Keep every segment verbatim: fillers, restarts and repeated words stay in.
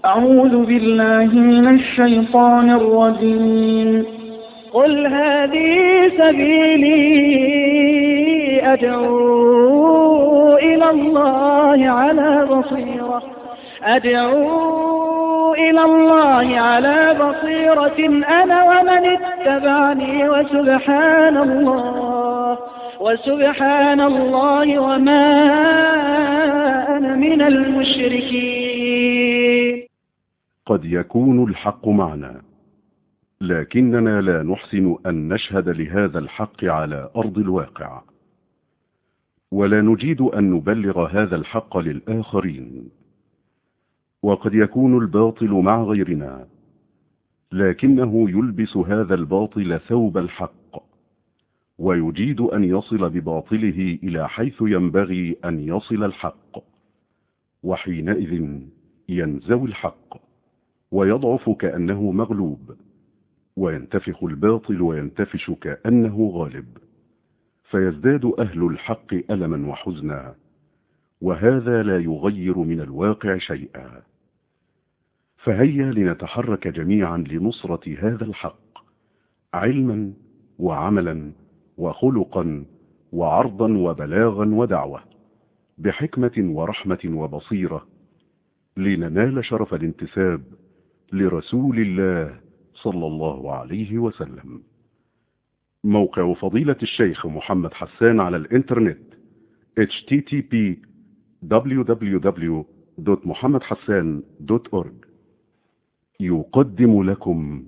أعوذ بالله من الشيطان الرجيم. قل هذه سبيلي أدعو إلى الله على بصيرة أدعو إلى الله على بصيرة أنا ومن اتبعني وسبحان الله وسبحان الله وما أنا من المشركين. قد يكون الحق معنا، لكننا لا نحسن أن نشهد لهذا الحق على أرض الواقع، ولا نجيد أن نبلغ هذا الحق للآخرين. وقد يكون الباطل مع غيرنا، لكنه يلبس هذا الباطل ثوب الحق، ويجيد أن يصل بباطله إلى حيث ينبغي أن يصل الحق، وحينئذ ينزوي الحق ويضعف كأنه مغلوب، وينتفخ الباطل وينتفش كأنه غالب، فيزداد أهل الحق ألما وحزنا، وهذا لا يغير من الواقع شيئا. فهيا لنتحرك جميعا لنصرة هذا الحق، علما وعملا وخلقا وعرضا وبلاغا ودعوة، بحكمة ورحمة وبصيرة، لننال شرف الانتساب لرسول الله صلى الله عليه وسلم. موقع فضيلة الشيخ محمد حسان على الانترنت إتش تي تي بي دبليو دبليو دبليو دوت محمد حسان دوت أورج يقدم لكم.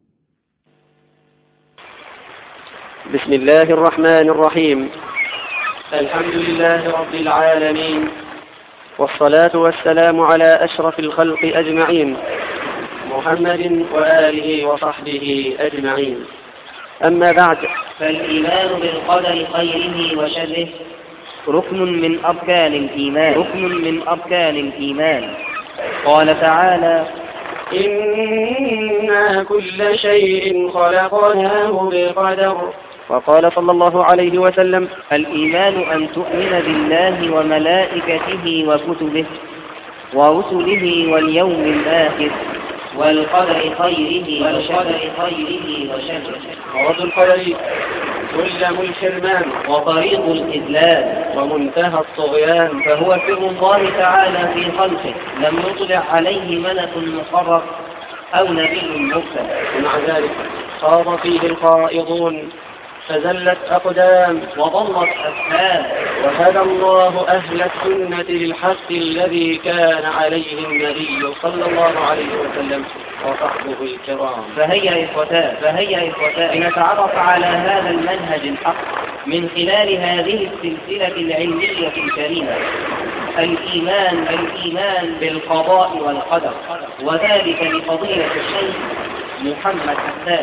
بسم الله الرحمن الرحيم. الحمد لله رب العالمين، والصلاة والسلام على أشرف الخلق أجمعين، محمد وآله وصحبه أجمعين. أما بعد، فالإيمان بالقدر خيره وشره ركن من أركان الإيمان ركن من أركان الإيمان. قال تعالى: إنا كل شيء خلقناه بقدر. وقال صلى الله عليه وسلم: الإيمان أن تؤمن بالله وملائكته وكتبه ورسله واليوم الآخر والقدر خيره والقدر خيره وشره. ورد القدر سلم الحرمان وطريق الإذلال ومنتهى الطغيان، فهو سر الله تعالى في خلقه لم يطلع عليه ملك مقرب أو نبي مرسل، ومع ذلك خاض فيه الخائضون، فزلت أقدام وضلت أفهام، وهدى الله أهل السنة للحق الذي كان عليه النبي صلى الله عليه وسلم وصحبه الكرام. فهيا إخوتان فهيا إخوتان لنتعرف على هذا المنهج الحق من خلال هذه السلسلة العلمية الكريمة، الإيمان الإيمان بالقضاء والقدر، وذلك لفضيلة الشيخ محمد حسان.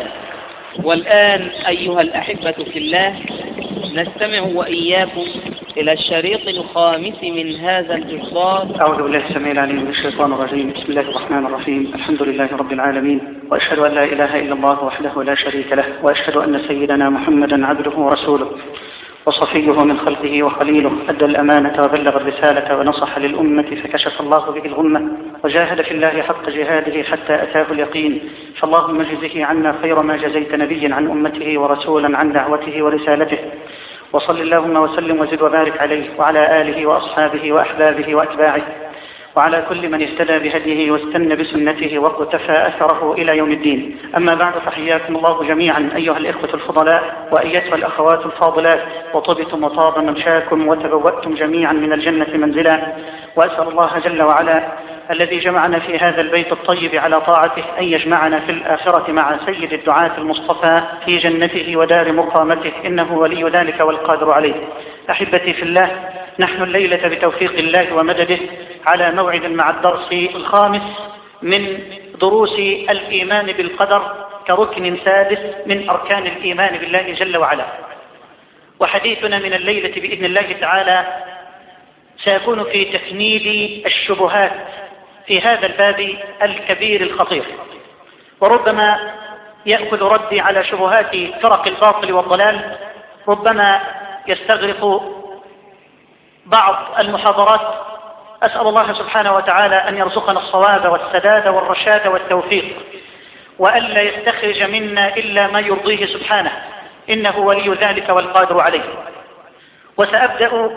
والآن أيها الأحبة في الله، نستمع وإياكم إلى الشريط الخامس من هذا الإصدار. أعوذ بالله السميع العليم من الشيطان الرجيم. بسم الله الرحمن الرحيم. الحمد لله رب العالمين، وأشهد أن لا إله إلا الله وحده لا شريك له، وأشهد أن سيدنا محمدا عبده ورسوله وصفيه من خلقه وخليله، أدى الأمانة وبلغ الرسالة ونصح للأمة فكشف الله به الغمة، وجاهد في الله حق جهاده حتى أتاه اليقين. فاللهم اجزه عنا خير ما جزيت نبيا عن أمته ورسولا عن دعوته ورسالته، وصل اللهم وسلم وزد وبارك عليه وعلى آله وأصحابه وأحبابه وأتباعه وعلى كل من اهتدى بهديه واستنى بسنته واقتفى أثره إلى يوم الدين. أما بعد، فحياكم الله جميعا أيها الإخوة الفضلاء وأيتها الأخوات الفاضلات، وطبتم وطاب ممشاكم وتبوأتم جميعا من الجنة منزلا. وأسأل الله جل وعلا الذي جمعنا في هذا البيت الطيب على طاعته أن يجمعنا في الآخرة مع سيد الدعاة المصطفى في جنته ودار مقامته، إنه ولي ذلك والقادر عليه. أحبتي في الله، نحن الليلة بتوفيق الله ومدده على موعد مع الدرس الخامس من دروس الإيمان بالقدر كركن سادس من أركان الإيمان بالله جل وعلا. وحديثنا من الليلة بإذن الله تعالى سيكون في تفنيد الشبهات في هذا الباب الكبير الخطير، وربما يأخذ ردي على شبهات فرق الباطل والضلال، ربما يستغرق بعض المحاضرات أسأل الله سبحانه وتعالى أن يرزقنا الصواب والسداد والرشاد والتوفيق، وألا يستخرج منا إلا ما يرضيه سبحانه، إنه ولي ذلك والقادر عليه. وسأبدأ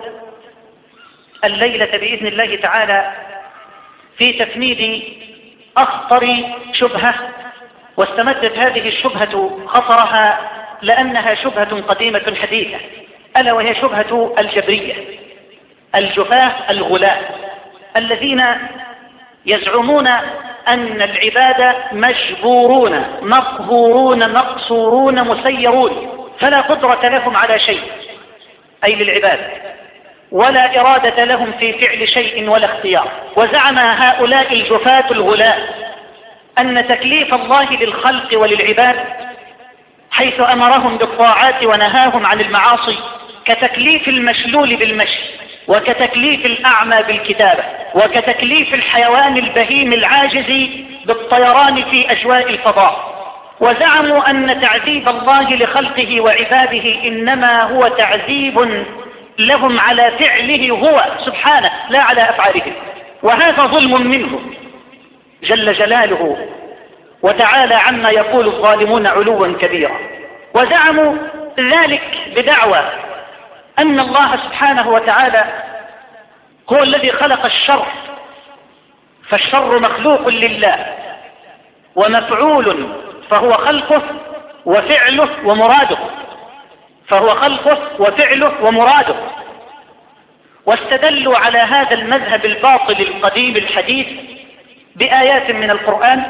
الليلة بإذن الله تعالى في تفنيد أخطر شبهة، واستمدت هذه الشبهة خطرها لأنها شبهة قديمة حديثة، ألا وهي شبهة الجبرية، الجفاة الغلاة الذين يزعمون أن العباد مجبورون مقهورون مقصورون مسيرون، فلا قدرة لهم على شيء أي للعباد، ولا إرادة لهم في فعل شيء ولا اختيار. وزعم هؤلاء الجفاة الغلاة أن تكليف الله للخلق وللعباد حيث أمرهم بالطاعات ونهاهم عن المعاصي كتكليف المشلول بالمشي، وكتكليف الأعمى بالكتابة، وكتكليف الحيوان البهيم العاجز بالطيران في أجواء الفضاء. وزعموا أن تعذيب الله لخلقه وعباده إنما هو تعذيب لهم على فعله هو سبحانه لا على أفعالهم، وهذا ظلم منه جل جلاله وتعالى عما يقول الظالمون علوا كبيرا. وزعموا ذلك بدعوى أن الله سبحانه وتعالى هو الذي خلق الشر، فالشر مخلوق لله ومفعول، فهو خلقه وفعله ومراده، فهو خلقه وفعله ومراده. واستدلوا على هذا المذهب الباطل القديم الحديث بآيات من القرآن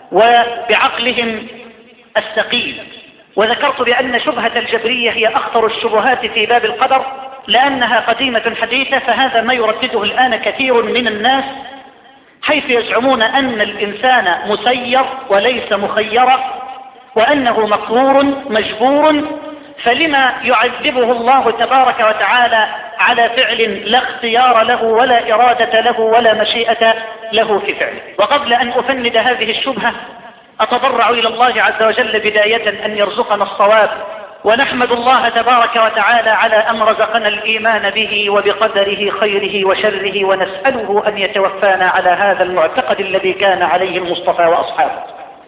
وبعقلهم السقيم. وذكرت بأن شبهة الجبرية هي أخطر الشبهات في باب القدر لأنها قديمة حديثة، فهذا ما يردده الآن كثير من الناس حيث يزعمون أن الإنسان مسير وليس مخيرا، وأنه مقهور مجبور، فلما يعذبه الله تبارك وتعالى على فعل لا اختيار له ولا إرادة له ولا مشيئة له في فعله. وقبل أن أفند هذه الشبهة أتضرع إلى الله عز وجل بداية أن يرزقنا الصواب، ونحمد الله تبارك وتعالى على أن رزقنا الإيمان به وبقدره خيره وشره، ونسأله أن يتوفانا على هذا المعتقد الذي كان عليه المصطفى وأصحابه.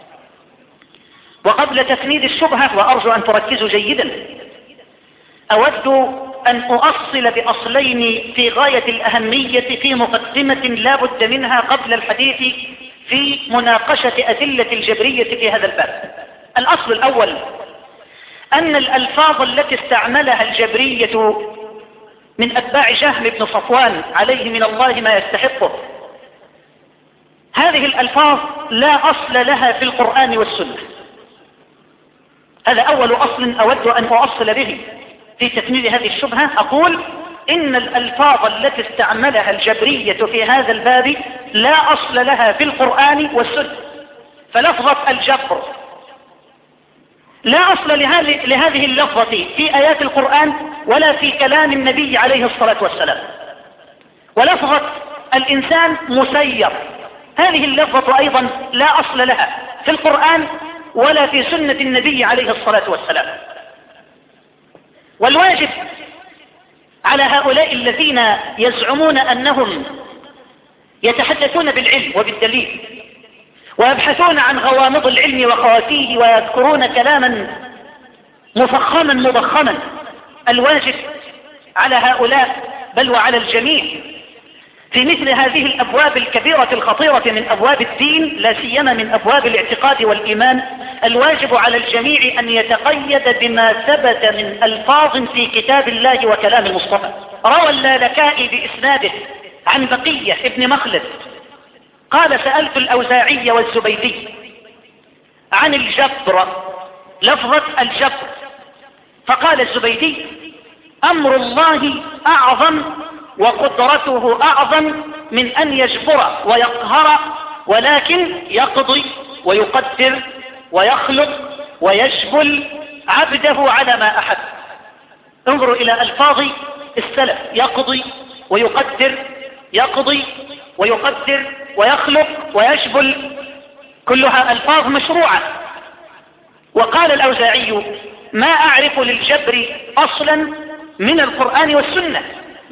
وقبل تفنيد الشبهة، وأرجو أن تركزوا جيدا، أود أن أؤصل بأصلين في غاية الأهمية في مقدمة لا بد منها قبل الحديث في مناقشة أدلة الجبرية في هذا الباب. الأصل الأول أن الألفاظ التي استعملها الجبرية من أتباع جهم بن صفوان عليه من الله ما يستحقه، هذه الألفاظ لا أصل لها في القرآن والسنة. هذا أول أصل أود أن أؤصل به في تفنيد هذه الشبهة. أقول إن الألفاظ التي استعملها الجبرية في هذا الباب لا أصل لها في القرآن والسنة. فلفظة الجبر لا أصل لهذه اللفظة في آيات القرآن ولا في كلام النبي عليه الصلاة والسلام. ولفظة الإنسان مسير، هذه اللفظة أيضا لا أصل لها في القرآن ولا في سنة النبي عليه الصلاة والسلام. والواجب على هؤلاء الذين يزعمون أنهم يتحدثون بالعلم وبالدليل ويبحثون عن غوامض العلم وخواتيه ويذكرون كلاما مفخما مضخما، الواجب على هؤلاء بل وعلى الجميع في مثل هذه الأبواب الكبيرة الخطيرة من أبواب الدين، لا سيما من أبواب الاعتقاد والإيمان، الواجب على الجميع أن يتقيد بما ثبت من ألفاظ في كتاب الله وكلام المصطفى. روى اللالكائي بإسناده عن بقية ابن مخلد قال: سألت الأوزاعي والزبيدي عن الجبر، لفظة الجبر، فقال الزبيدي: أمر الله أعظم وقدرته أعظم من أن يجبر ويقهر، ولكن يقضي ويقدر ويخلق ويجبل عبده على ما أحب. انظروا إلى ألفاظ السلف: يقضي ويقدر، يقضي ويقدر ويخلق ويجبل، كلها ألفاظ مشروعة. وقال الأوزاعي: ما أعرف للجبر أصلا من القرآن والسنة،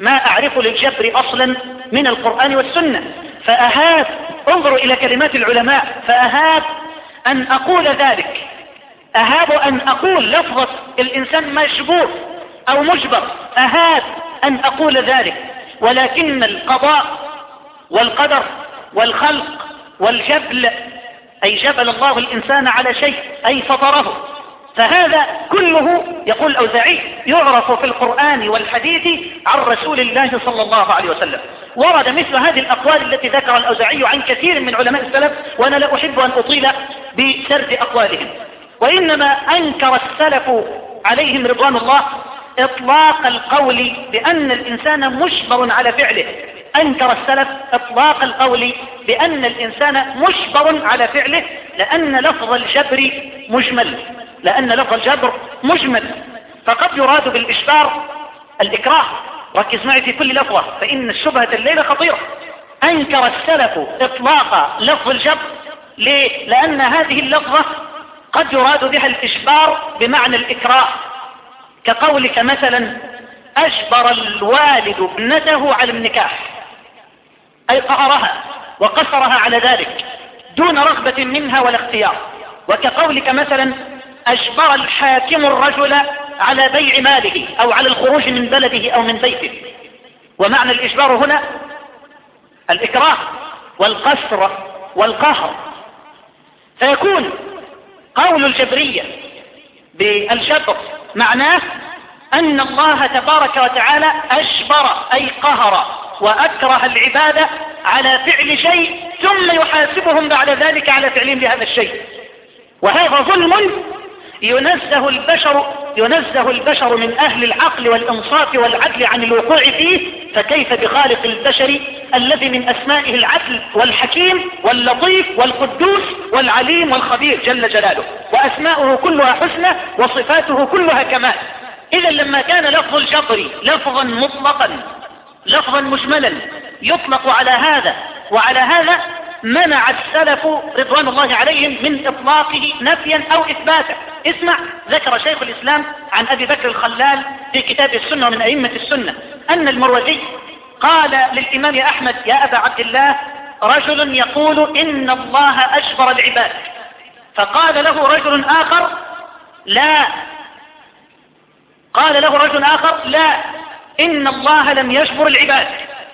ما أعرف للجبر أصلا من القرآن والسنة، فأهاب، انظروا إلى كلمات العلماء، فأهاب أن أقول ذلك، أهاب أن أقول لفظة الإنسان مجبور أو مجبر، أهاب أن أقول ذلك، ولكن القضاء والقدر والخلق والجبل، أي جبل الله الإنسان على شيء أي فطره، فهذا كله يقول الأوزاعي يعرف في القرآن والحديث عن رسول الله صلى الله عليه وسلم. ورد مثل هذه الأقوال التي ذكر الأوزاعي عن كثير من علماء السلف، وأنا لا أحب أن أطيل بسرد أقوالهم، وإنما أنكر السلف عليهم رضوان الله إطلاق القول بأن الإنسان مجبر على فعله، أنكر السلف إطلاق القول بأن الإنسان مجبر على فعله، لأن لفظ الجبر مجمل، لأن لفظ الجبر مجمل، فقد يراد بالإجبار الإكراه. ركز معي في كل لفظة فإن الشبهة الليلة خطيرة. أنكر السلف إطلاق لفظ الجبر، ليه؟ لأن هذه اللفظة قد يراد بها الإجبار بمعنى الإكراه، كقولك مثلا أجبر الوالد ابنته على النكاح، أي قهرها وقصرها على ذلك دون رغبة منها ولا اختيار. وكقولك مثلا أجبر الحاكم الرجل على بيع ماله أو على الخروج من بلده أو من بيته، ومعنى الإجبار هنا الإكراه والقصر والقهر. فيكون قول الجبرية بالجبر معناه أن الله تبارك وتعالى أجبر أي قهر وأكره العبادة على فعل شيء، ثم يحاسبهم بعد ذلك على فعلهم لهذا الشيء، وهذا ظلم ينزه البشر ينزه البشر من أهل العقل والإنصاف والعدل عن الوقوع فيه، فكيف بخالق البشر الذي من أسمائه العدل والحكيم واللطيف والقدوس والعليم والخبير جل جلاله، وأسماؤه كلها حسنى وصفاته كلها كمال. إذا لما كان لفظ الجبر لفظا مطلقا لفظا مجملا يطلق على هذا وعلى هذا، منع السلف رضوان الله عليهم من إطلاقه نفيا أو إثباتا. اسمع، ذكر شيخ الإسلام عن أبي بكر الخلال في كتاب السنة من أئمة السنة أن المروزي قال للإمام أحمد: يا أبا عبد الله، رجل يقول إن الله أجبر العباد. فقال له رجل آخر: لا قال له رجل آخر لا إن الله لم يجبر العباد،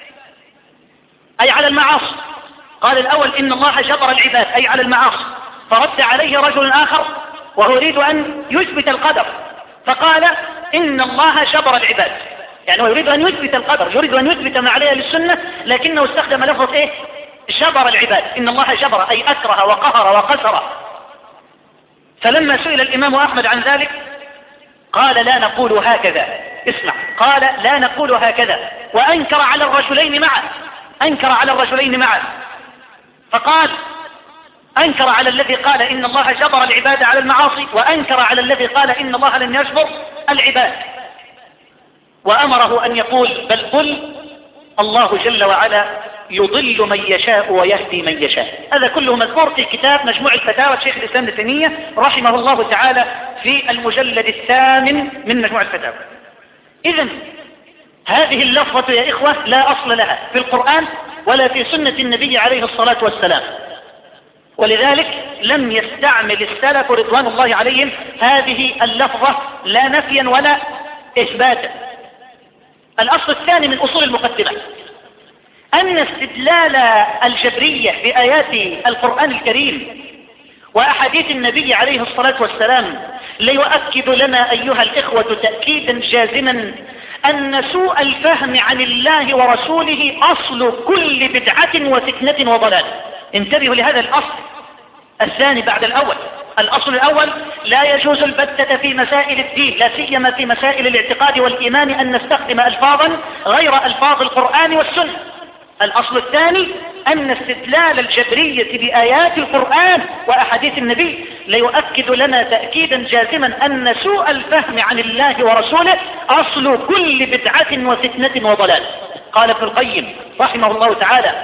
أي على المعاصي. قال الأول إن الله جبر العباد أي على المعاصي، فرد عليه رجل آخر وهو يريد أن يثبت القدر، فقال إن الله جبر العباد، يعني هو يريد أن يثبت القدر، يريد أن يثبت ما عليه للسنة، لكنه استخدم لفظ إيه؟ جبر العباد، إن الله جبر أي أكره وقهر وقسر. فلما سئل الإمام أحمد عن ذلك قال: لا نقول هكذا. اسمع، قال: لا نقول هكذا، وأنكر على الرجلين معه أنكر على الرجلين معه فقال: أنكر على الذي قال إن الله جبر العباد على المعاصي، وأنكر على الذي قال إن الله لم يجبر العباد، وأمره أن يقول: بل قل الله جل وعلا يضل من يشاء ويهدي من يشاء. هذا كله مذكور في كتاب مجموع الفتاوى شيخ الإسلام ابن تيمية رحمه الله تعالى في المجلد الثامن من مجموع الفتاوى. إذن هذه اللفظة يا إخوة لا أصل لها في القرآن ولا في سنة النبي عليه الصلاة والسلام، ولذلك لم يستعمل السلف رضوان الله عليهم هذه اللفظة لا نفيا ولا إثباتا. الأصل الثاني من أصول المقدمة أن استدلال الجبرية بآيات القرآن الكريم وأحاديث النبي عليه الصلاة والسلام ليؤكد لنا أيها الإخوة تأكيدا جازما أن سوء الفهم عن الله ورسوله أصل كل بدعة وفتنة وضلال. انتبهوا لهذا الأصل الثاني بعد الأول. الأصل الأول: لا يجوز البتة في مسائل الدين، لا سيما في مسائل الاعتقاد والإيمان، أن نستخدم ألفاظا غير ألفاظ القرآن والسنة. الأصل الثاني: أن استدلال الجبرية بآيات القرآن وأحاديث النبي ليؤكد لنا تأكيدا جازما أن سوء الفهم عن الله ورسوله أصل كل بدعة وفتنة وضلال. قال ابن القيم رحمه الله تعالى: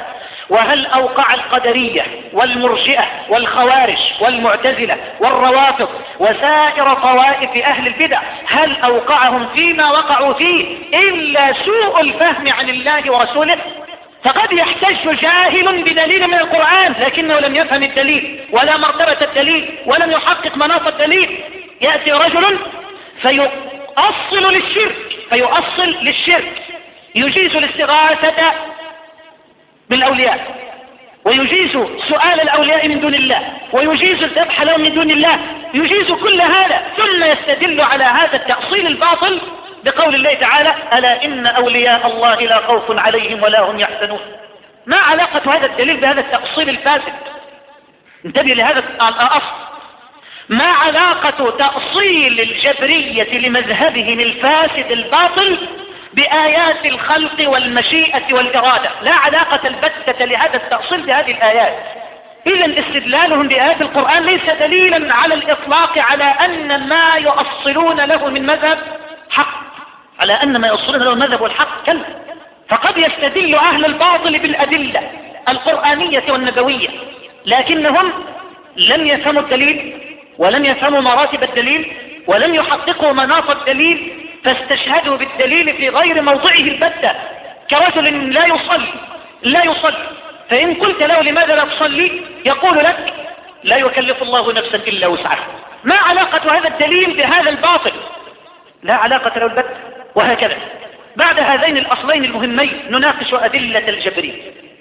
وهل أوقع القدرية والمرجئة والخوارج والمعتزلة والروافض وسائر طوائف أهل البدع هل أوقعهم فيما وقعوا فيه إلا سوء الفهم عن الله ورسوله؟ فقد يحتج جاهل بدليل من القرآن لكنه لم يفهم الدليل ولا مرتبة الدليل ولم يحقق مناط الدليل. يأتي رجل فيؤصل للشرك فيؤصل للشرك يجيز الاستغاثة بالأولياء ويجيز سؤال الأولياء من دون الله ويجيز الذبح لهم من دون الله، يجيز كل هذا ثم يستدل على هذا التأصيل الباطل بقول الله تعالى ألا إن أولياء الله لا خوف عليهم ولا هم يحزنون. ما علاقة هذا الدليل بهذا التأصيل الفاسد؟ انتبه لهذا الأصل. ما علاقة تأصيل الجبرية لمذهبهم الفاسد الباطل بآيات الخلق والمشيئة والإرادة؟ لا علاقة البتة لهذا التأصيل بهذه الآيات. إذن استدلالهم بآيات القرآن ليس دليلا على الإطلاق على أن ما يؤصلون له من مذهب حق، على أن ما يؤصلون له المذهب والحق كلا. فقد يستدل أهل الباطل بالأدلة القرآنية والنبوية لكنهم لم يفهموا الدليل ولم يفهموا مراتب الدليل ولم يحققوا مناط الدليل فاستشهدوا بالدليل في غير موضعه البتة، كرجل لا يصلي لا يصلي فإن قلت له لماذا لا تصلي يقول لك لا يكلف الله نفسا إلا وسعها. ما علاقة هذا الدليل بهذا الباطل؟ لا علاقة له البتة. وهكذا بعد هذين الأصلين المهمين نناقش أدلة الجبرية.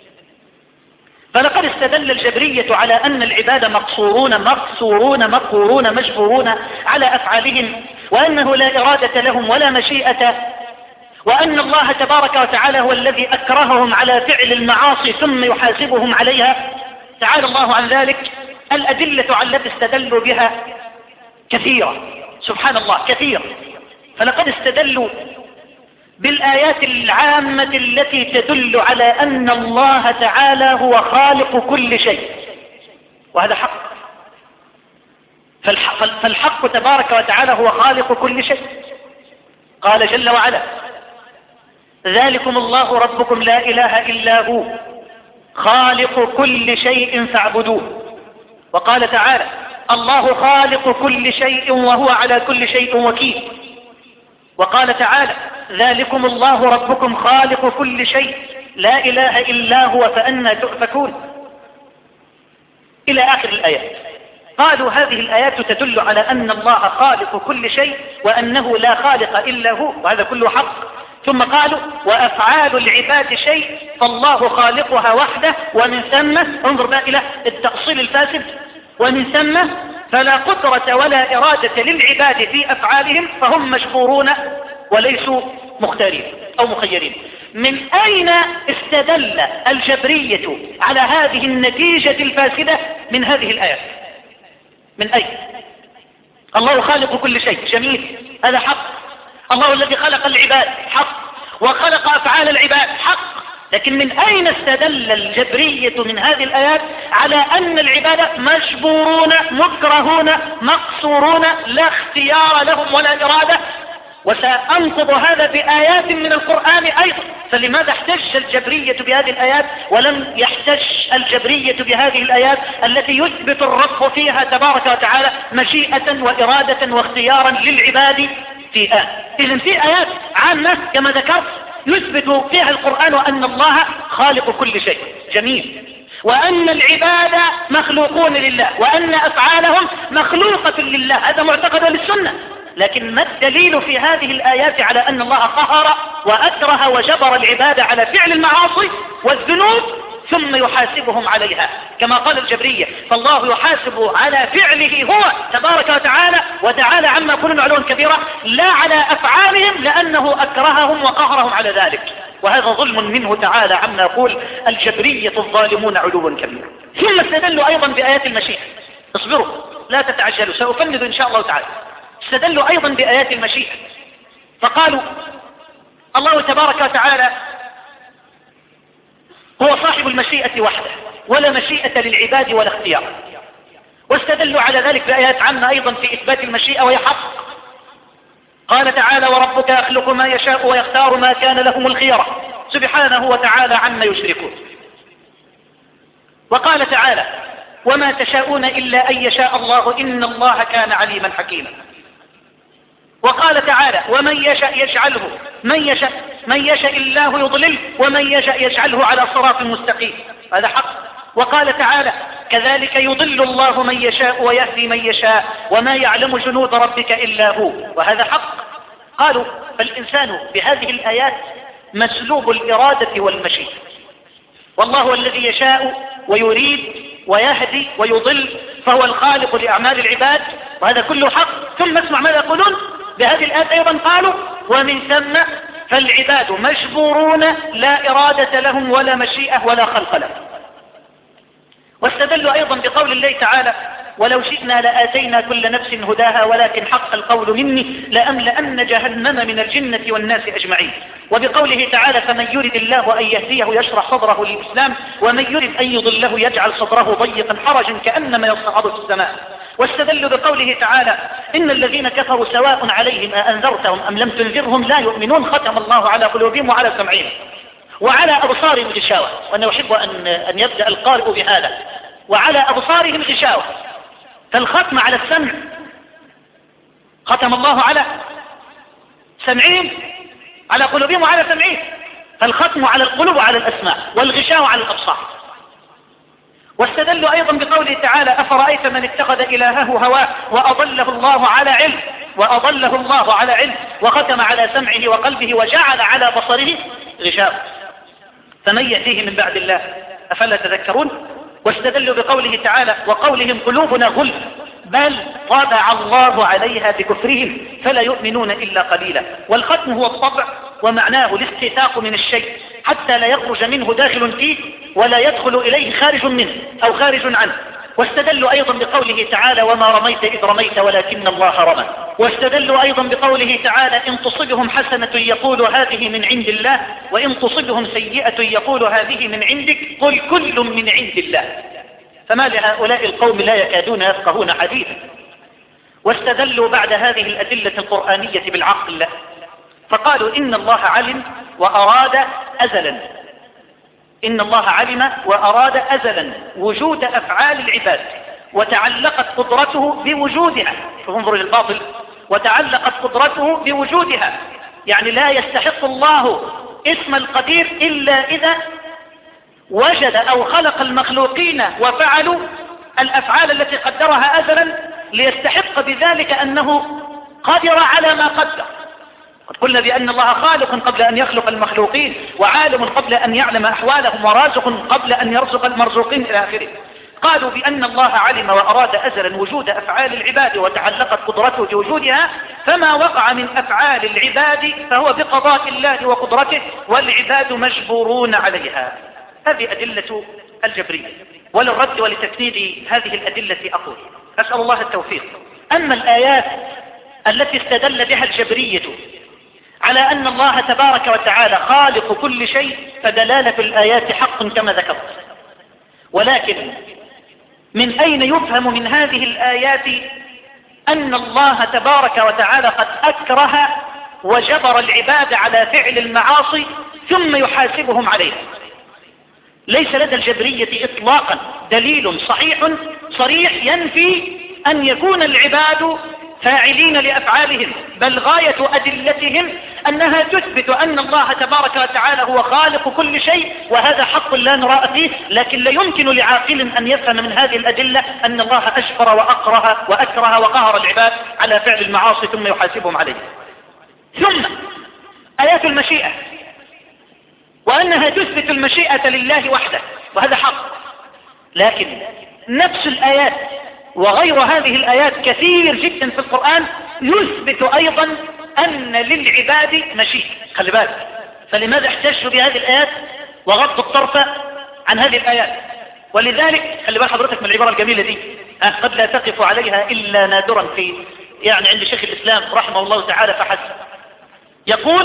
فلقد استدل الجبرية على أن العباد مقصورون مقصورون مقهورون مجبورون على أفعالهم وأنه لا إرادة لهم ولا مشيئة، وأن الله تبارك وتعالى هو الذي أكرههم على فعل المعاصي ثم يحاسبهم عليها. تعالى الله عن ذلك. الأدلة على التي استدلوا بها كثيرة سبحان الله كثيرة. فلقد استدلوا بالآيات العامة التي تدل على أن الله تعالى هو خالق كل شيء، وهذا حق. فالحق, فالحق تبارك وتعالى هو خالق كل شيء. قال جل وعلا ذلكم الله ربكم لا إله إلا هو خالق كل شيء فاعبدوه. وقال تعالى الله خالق كل شيء وهو على كل شيء وكيل. وقال تعالى ذلكم الله ربكم خالق كل شيء لا إله إلا هو فأنى تؤفكون إلى آخر الآيات. قالوا هذه الآيات تدل على أن الله خالق كل شيء وأنه لا خالق إلا هو، وهذا كله حق. ثم قالوا وأفعال العباد شيء فالله خالقها وحده، ومن ثم انظر بقى إلى التأصيل الفاسد، ومن ثم فلا قدرة ولا إرادة للعباد في أفعالهم فهم مجبورون وليسوا مختارين أو مخيرين. من أين استدل الجبرية على هذه النتيجة الفاسدة من هذه الآيات؟ من أين؟ الله خالق كل شيء جميل، هذا حق. الله الذي خلق العباد حق، وخلق أفعال العباد حق. لكن من أين استدل الجبرية من هذه الآيات على أن العباد مجبورون مكرهون مقصورون لا اختيار لهم ولا إرادة؟ وسأنقض هذا بآيات من القرآن أيضا. فلماذا احتج الجبرية بهذه الآيات ولم يحتج الجبرية بهذه الآيات التي يثبت الرب فيها تبارك وتعالى مشيئة وإرادة واختيارا للعباد في آيات؟ إذن في آيات عامة كما ذكرت يثبت فيها القرآن أن الله خالق كل شيء جميل، وأن العباد مخلوقون لله، وأن أفعالهم مخلوقة لله، هذا معتقد للسنة. لكن ما الدليل في هذه الآيات على أن الله قهر وأكره وجبر العباد على فعل المعاصي والذنوب ثم يحاسبهم عليها؟ كما قال الجبرية فالله يحاسب على فعله هو تبارك وتعالى وتعالى عما يقولون علوا كبيرا، لا على أفعالهم لأنه أكرههم وقهرهم على ذلك، وهذا ظلم منه تعالى عما يقول الجبرية الظالمون علوا كبيرا. ثم استدلوا أيضا بآيات المشيئة. اصبروا لا تتعجلوا سأفند إن شاء الله تعالى. استدلوا أيضا بآيات المشيئة فقالوا الله تبارك وتعالى هو صاحب المشيئة وحده ولا مشيئة للعباد ولا اختيار. واستدلوا على ذلك بآيات عامة أيضا في إثبات المشيئة وهي حق. قال تعالى وربك يخلق ما يشاء ويختار ما كان لهم الخيرة سبحانه وتعالى عما يشركون. وقال تعالى وما تشاءون إلا أن يشاء الله إن الله كان عليما حكيما. وقال تعالى ومن يشاء يجعله من يشاء من يشاء الله يضلله ومن يشاء يجعله على صراط مستقيم، هذا حق. وقال تعالى كذلك يضل الله من يشاء ويهدي من يشاء وما يعلم جنود ربك إلا هو، وهذا حق. قالوا فالإنسان بهذه الآيات مسلوب الإرادة والمشيئة، والله هو الذي يشاء ويريد ويهدي ويضل، فهو الخالق لأعمال العباد، وهذا كله حق. ثم اسمع ماذا يقولون بهذه الآيات أيضا، قالوا ومن ثم فالعباد مجبورون لا إرادة لهم ولا مشيئة ولا خلق لهم. واستدلوا أيضا بقول الله تعالى ولو شئنا لآتينا كل نفس هداها ولكن حق القول مني لأملأن جهنم من الجنة والناس أجمعين. وبقوله تعالى فمن يرد الله أن يهديه يشرح صدره للإسلام ومن يرد أن يضله يجعل صدره ضيقا حرجا كأنما يصعد في السماء. واستدلوا بقوله تعالى إن الذين كفروا سواء عليهم أأنذرتهم أم لم تنذرهم لا يؤمنون ختم الله على قلوبهم وعلى سمعهم وعلى أبصارهم غشاوة. وأنا أحب أن, أن يبدأ القارئ بهذا وعلى أبصارهم غشاوة، فالختم على السمع، ختم الله على سمعهم على قلوبهم وعلى سمعهم، فالختم على القلوب وعلى الأسماع، والغشاوة على الأبصار. واستدلوا أيضا بقوله تعالى أفرأيت من اتخذ إلهه هواه وأضله الله على علم وأضله الله على علم وختم على سمعه وقلبه وجعل على بصره غشاوة فمن يأتيه من بعد الله أفلا تذكرون. واستدلوا بقوله تعالى وقولهم قلوبنا غلف بل طبع الله عليها بكفرهم فلا يؤمنون إلا قليلا. والختم هو الطبع ومعناه الاستيثاق من الشيء حتى لا يخرج منه داخل فيه ولا يدخل إليه خارج منه أو خارج عنه. واستدلوا أيضا بقوله تعالى وما رميت إذ رميت ولكن الله رمى. واستدلوا أيضا بقوله تعالى إن تصبهم حسنة يقول هذه من عند الله وإن تصبهم سيئة يقول هذه من عندك قل كل من عند الله. فما لهؤلاء القوم لا يكادون يفقهون حديثا. واستدلوا بعد هذه الأدلة القرآنية بالعقل فقالوا إن الله علم وأراد أزلا إن الله علم وأراد أزلا وجود أفعال العباد وتعلقت قدرته بوجودها. فانظروا للباطل وتعلقت قدرته بوجودها، يعني لا يستحق الله اسم القدير إلا إذا وجد أو خلق المخلوقين وفعلوا الأفعال التي قدرها أزلا ليستحق بذلك أنه قادر على ما قدر. قد قلنا بأن الله خالق قبل أن يخلق المخلوقين وعالم قبل أن يعلم أحوالهم ورازق قبل أن يرزق المرزوقين إلى آخره. قالوا بأن الله علم وأراد أزلا وجود أفعال العباد وتعلقت قدرته بوجودها فما وقع من أفعال العباد فهو بقضاء الله وقدرته والعباد مجبورون عليها. هذه أدلة الجبرية. وللرد ولتفنيد هذه الأدلة أقول أسأل الله التوفيق. أما الآيات التي استدل بها الجبرية على أن الله تبارك وتعالى خالق كل شيء فدلالة الآيات حق كما ذكرت، ولكن من أين يفهم من هذه الآيات أن الله تبارك وتعالى قد أكره وجبر العباد على فعل المعاصي ثم يحاسبهم عليها؟ ليس لدى الجبرية إطلاقا دليل صحيح صريح ينفي أن يكون العباد فاعلين لأفعالهم، بل غاية أدلتهم أنها تثبت أن الله تبارك وتعالى هو خالق كل شيء، وهذا حق لا نراء فيه. لكن لا يمكن لعاقل أن يفهم من هذه الأدلة أن الله أجبر وأكره وأكره وقهر العباد على فعل المعاصي ثم يحاسبهم عليه. ثم آيات المشيئة وأنها تثبت المشيئة لله وحده، وهذا حق. لكن نفس الآيات وغير هذه الآيات كثير جدا في القرآن يثبت أيضا أن للعباد مشيئة. خلي بالك، فلماذا احتجوا بهذه الآيات وغضوا الطرف عن هذه الآيات؟ ولذلك خلي بال حضرتك من العبارة الجميلة دي، قد لا تقف عليها إلا نادرا في يعني عند شيخ الإسلام رحمه الله تعالى فحسب. يقول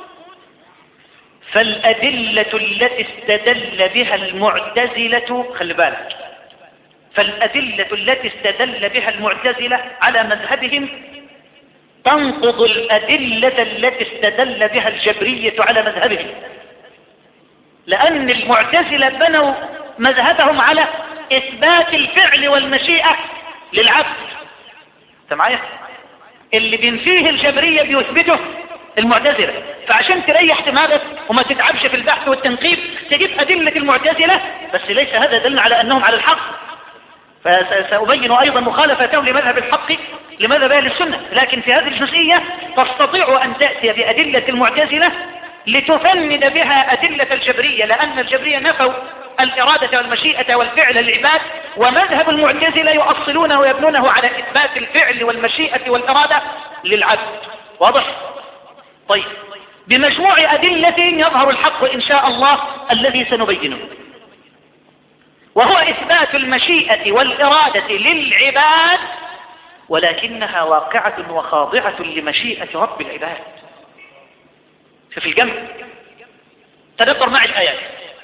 فالأدلة التي استدل بها المعتزلة، خلي بالك، فالأدلة التي استدل بها المعتزلة على مذهبهم تنقض الأدلة التي استدل بها الجبرية على مذهبهم، لأن المعتزلة بنوا مذهبهم على إثبات الفعل والمشيئة للعبد. انت معايا؟ اللي بينفيه الجبرية بيثبته المعتزلة. فعشان تريح دماغك وما تتعبش في البحث والتنقيب تجيب أدلة المعتزلة، بس ليس هذا دليل على أنهم على الحق. فسأبين أيضا مخالفتهم لمذهب الحق لمذهب أهل السنة، لكن في هذه الجزئية تستطيع أن تأتي بأدلة المعتزلة لتفند بها أدلة الجبرية، لأن الجبرية نفوا الإرادة والمشيئة والفعل للعباد، ومذهب المعتزلة يؤصلونه ويبنونه على إثبات الفعل والمشيئة والإرادة للعبد. واضح؟ طيب، بمجموع أدلة يظهر الحق إن شاء الله الذي سنبينه، وهو إثبات المشيئة والإرادة للعباد، ولكنها واقعة وخاضعة لمشيئة رب العباد. في الجمع تدبر معي الآيات.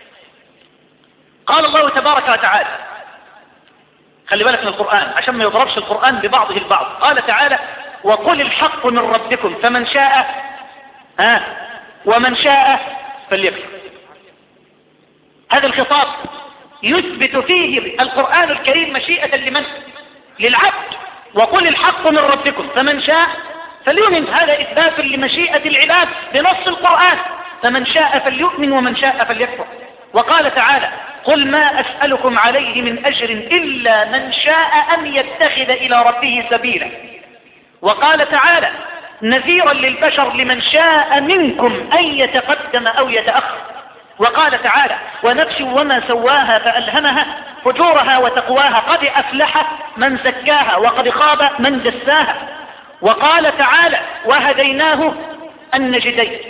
قال الله تبارك وتعالى، خلي بالك من القرآن عشان ما يضربش القرآن ببعضه البعض. قال تعالى: وقل الحق من ربكم فمن شاء ها ومن شاء فليكفر. هذا الخطاب يثبت فيه القرآن الكريم مشيئة لمن؟ للعبد. وقل الحق من ربكم فمن شاء فليؤمن، هذا إثبات لمشيئة العباد بنص القرآن، فمن شاء فليؤمن ومن شاء فليكفر. وقال تعالى: قل ما أسألكم عليه من أجر إلا من شاء أن يتخذ إلى ربه سبيلا. وقال تعالى نذيرا للبشر لمن شاء منكم أن يتقدم أو يتأخر. وقال تعالى: ونفس وما سواها فألهمها فجورها وتقواها قد أفلح من زكاها وقد خاب من دساها. وقال تعالى: وهديناه النجدين.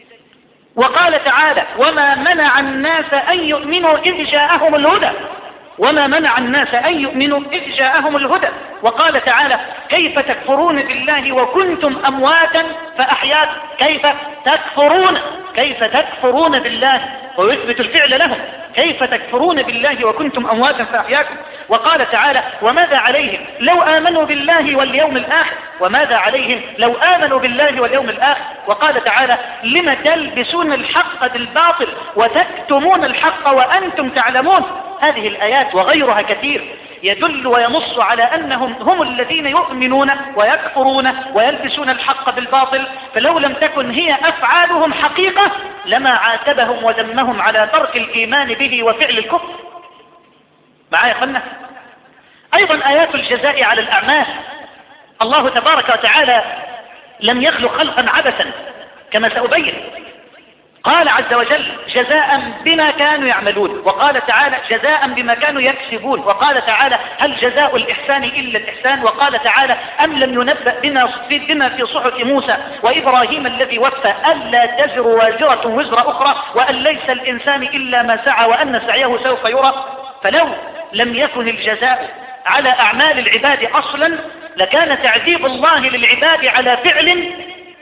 وقال تعالى: وما منع الناس أن يؤمنوا إذ جاءهم الهدى وما منع الناس أن يؤمنوا إذ جاءهم الهدى. وقال تعالى: كيف تكفرون بالله وكنتم أمواتا فأحياكم. كيف تكفرون كيف تكفرون بالله، ويثبت الفعل لهم، كيف تكفرون بالله وكنتم أمواتا فأحياكم. وقال تعالى: وماذا عليهم لو آمنوا بالله واليوم الآخر وماذا عليهم لو آمنوا بالله واليوم الآخر. وقال تعالى: لم تلبسون الحق بالباطل وتكتمون الحق وأنتم تعلمون. هذه الآيات وغيرها كثير يدل وينص على أنهم هم الذين يؤمنون ويكفرون ويلبسون الحق بالباطل، فلو لم تكن هي أفعالهم حقيقة لما عاتبهم وذمهم على ترك الإيمان به وفعل الكفر. معايا خلنا أيضا آيات الجزاء على الأعمال. الله تبارك وتعالى لم يخلق خلقا عبثا كما سأبين. قال عز وجل: جزاء بما كانوا يعملون. وقال تعالى: جزاء بما كانوا يكسبون. وقال تعالى: هل جزاء الإحسان إلا الإحسان. وقال تعالى: أم لم ينبأ بما بما في صحف موسى وإبراهيم الذي وفى ألا تزر وازرة وزر أخرى وأن ليس الإنسان إلا ما سعى وأن سعيه سوف يرى. فلو لم يكن الجزاء على أعمال العباد أصلا لكان تعذيب الله للعباد على فعل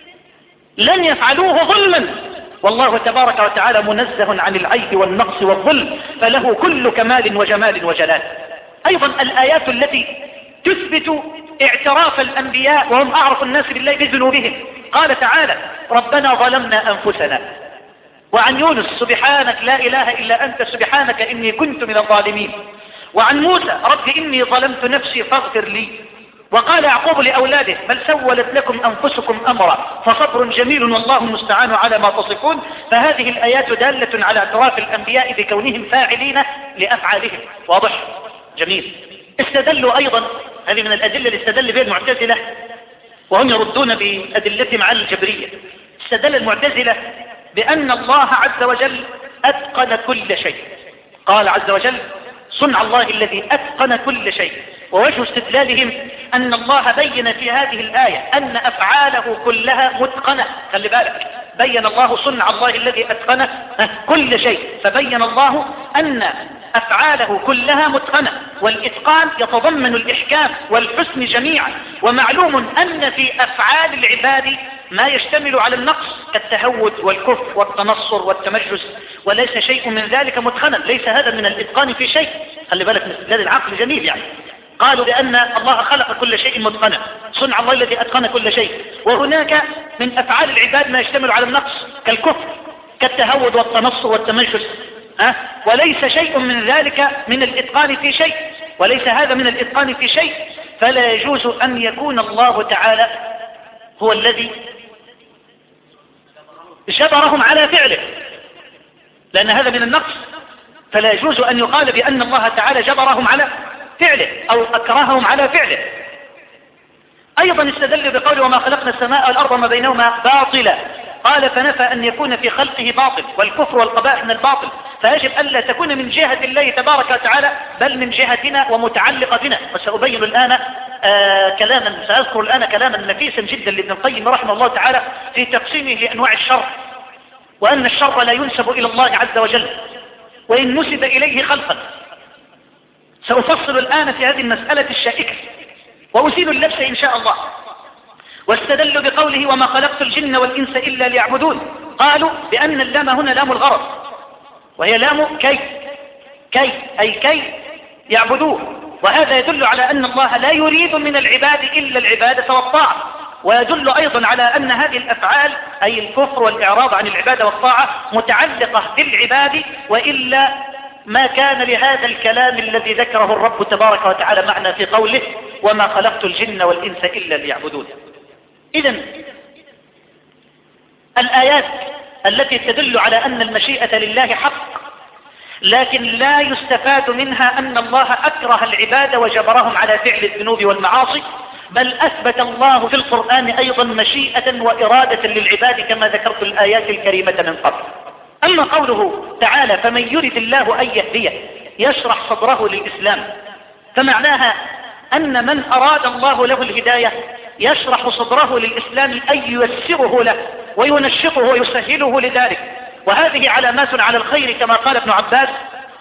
لن يفعلوه ظلما، والله تبارك وتعالى منزه عن العيب والنقص والظلم، فله كل كمال وجمال وجلال. أيضا الآيات التي تثبت اعتراف الأنبياء وهم أعرف الناس بالله بذنوبهم. قال تعالى: ربنا ظلمنا أنفسنا. وعن يونس: سبحانك لا إله إلا أنت سبحانك إني كنت من الظالمين. وعن موسى: رب إني ظلمت نفسي فاغفر لي. وقال يعقوب لأولاده: بل سولت لكم أنفسكم أمرا فصبر جميل والله المستعان على ما تصفون. فهذه الآيات دالة على اعتراف الأنبياء بكونهم فاعلين لأفعالهم. واضح؟ جميل. استدلوا أيضا، هذه من الأدلة اللي استدل بها المعتزلة وهم يردون بأدلتهم على الجبرية. استدل المعتزلة بأن الله عز وجل أتقن كل شيء. قال عز وجل: صنع الله الذي أتقن كل شيء. ووجه استدلالهم أن الله بين في هذه الآية أن أفعاله كلها متقنة. خلي بالك، بين الله صنع الله الذي أتقن كل شيء، فبين الله أن أفعاله كلها متقنة، والإتقان يتضمن الإحكام والحسن جميعا. ومعلوم أن في أفعال العباد ما يشتمل على النقص كالتهود والكفر والتنصر والتمجس، وليس شيء من ذلك متقنا، ليس هذا من الإتقان في شيء. خلي بالك من استدلال العقل جميل. يعني قالوا بأن الله خلق كل شيء متقنا، صنع الله الذي أتقن كل شيء. وهناك من أفعال العباد ما يشتمل على النقص كالكفر كالتهود والتنصر والتمجس. أه؟ وليس شيء من ذلك من الإتقان في شيء، وليس هذا من الإتقان في شيء، فلا يجوز أن يكون الله تعالى هو الذي جبرهم على فعله، لأن هذا من النقص. فلا يجوز أن يقال بأن الله تعالى جبرهم على فعله أو أكرههم على فعله. أيضا استدل بقوله وما خلقنا السماء والأرض وما بينهما باطلا، قال فنفى أن يكون في خلقه باطل، والكفر والقبائح من الباطل، فيجب ألا تكون من جهة الله تبارك وتعالى بل من جهتنا ومتعلقة بنا. وسأبين الآن آه كلاما سأذكر الآن كلاما نفيسا جدا لابن القيم رحمه الله تعالى في تقسيمه لأنواع الشر، وأن الشر لا ينسب إلى الله عز وجل وإن نسب إليه خلقا. سأفصل الآن في هذه المسألة الشائكة وأزيل اللبس إن شاء الله. واستدلوا بقوله وما خلقت الجن والإنس إلا ليعبدون، قالوا بأن اللام هنا لام الغرض، وهي لام كي كي أي كي يعبدوه، وهذا يدل على أن الله لا يريد من العباد إلا العبادة والطاعة. ويدل أيضا على أن هذه الأفعال أي الكفر والإعراض عن العبادة والطاعة متعلقة بالعباد، وإلا ما كان لهذا الكلام الذي ذكره الرب تبارك وتعالى معنا في قوله وما خلقت الجن والإنس إلا ليعبدون. إذن الآيات التي تدل على أن المشيئة لله حق، لكن لا يستفاد منها أن الله أكره العباد وجبرهم على فعل الذنوب والمعاصي، بل أثبت الله في القرآن أيضا مشيئة وإرادة للعباد كما ذكرت الآيات الكريمة من قبل. أما قوله تعالى فمن يرد الله أن يهديه يشرح صدره للإسلام، فمعناها أن من أراد الله له الهداية يشرح صدره للإسلام أي ييسره له وينشطه ويسهله لذلك، وهذه علامات على الخير كما قال ابن عباس،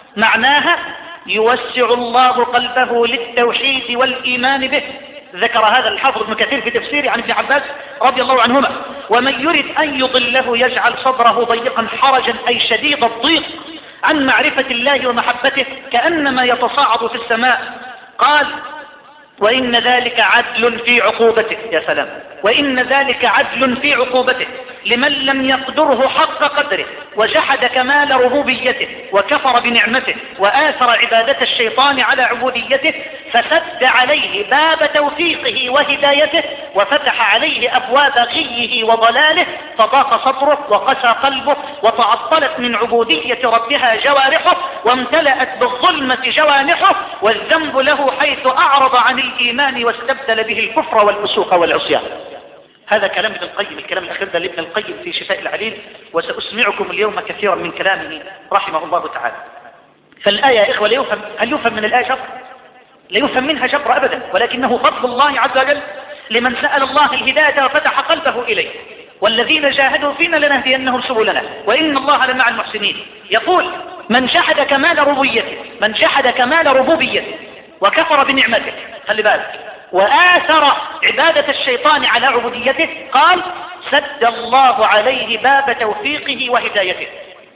معناها يوسع الله قلبه للتوحيد والإيمان به. ذكر هذا الحافظ ابن كثير في تفسيره عن ابن عباس رضي الله عنهما. ومن يرد أن يضله يجعل صدره ضيقا حرجا أي شديد الضيق عن معرفة الله ومحبته كأنما يتصاعد في السماء. قال وإن ذلك عدل في عقوبته، يا سلام، وإن ذلك عدل في عقوبته لمن لم يقدره حق قدره وجحد كمال ربوبيته وكفر بنعمته وآثر عبادة الشيطان على عبوديته، فسد عليه باب توفيقه وهدايته وفتح عليه أبواب غيه وضلاله، فضاق صدره وقسى قلبه وتعطلت من عبودية ربها جوارحه وامتلأت بالظلمة جوانحه، والذنب له حيث أعرض عن الإيمان واستبدل به الكفر والفسوق والعصيان. هذا كلام ابن القيم، الكلام الأخير ده لابن القيم في شفاء العليل، وسأسمعكم اليوم كثيرا من كلامه رحمه الله تعالى. فالآية يا إخوة لا يفهم، هل يفهم من الآية جبر؟ لا يفهم منها جبر أبدا، ولكنه فضل الله عز وجل لمن سأل الله الهداية وفتح قلبه إليه. والذين جاهدوا فينا لنهدينهم سبلنا وإن الله لمع المحسنين. يقول من جحد كمال ربوبيته، من جحد كمال ربوبيته وكفر بنعمته، خلي بالك، وآثر عبادة الشيطان على عبوديته، قال سد الله عليه باب توفيقه وهدايته.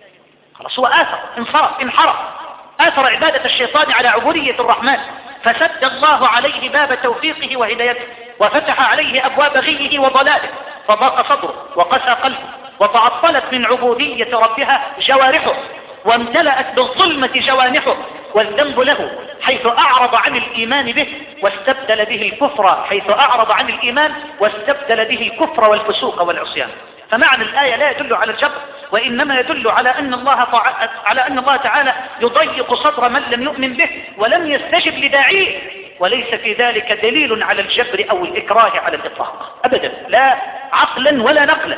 خلاص هو آثر، انصرف، انحرف، آثر عبادة الشيطان على عبودية الرحمن، فسد الله عليه باب توفيقه وهدايته وفتح عليه أبواب غيه وضلاله، فضاق صدره وقسى قلبه وتعطلت من عبودية ربها جوارحه وامتلأت بالظلمة جوانحه، والذنب له حيث أعرض عن الإيمان به واستبدل به الكفر، حيث أعرض عن الإيمان واستبدل به الكفر والفسوق والعصيان. فمعنى الآية لا يدل على الجبر، وإنما يدل على أن الله على أن الله تعالى يضيق صدر من لم يؤمن به ولم يستجب لداعيه، وليس في ذلك دليل على الجبر أو الإكراه على الإطلاق أبدا، لا عقلا ولا نقلا.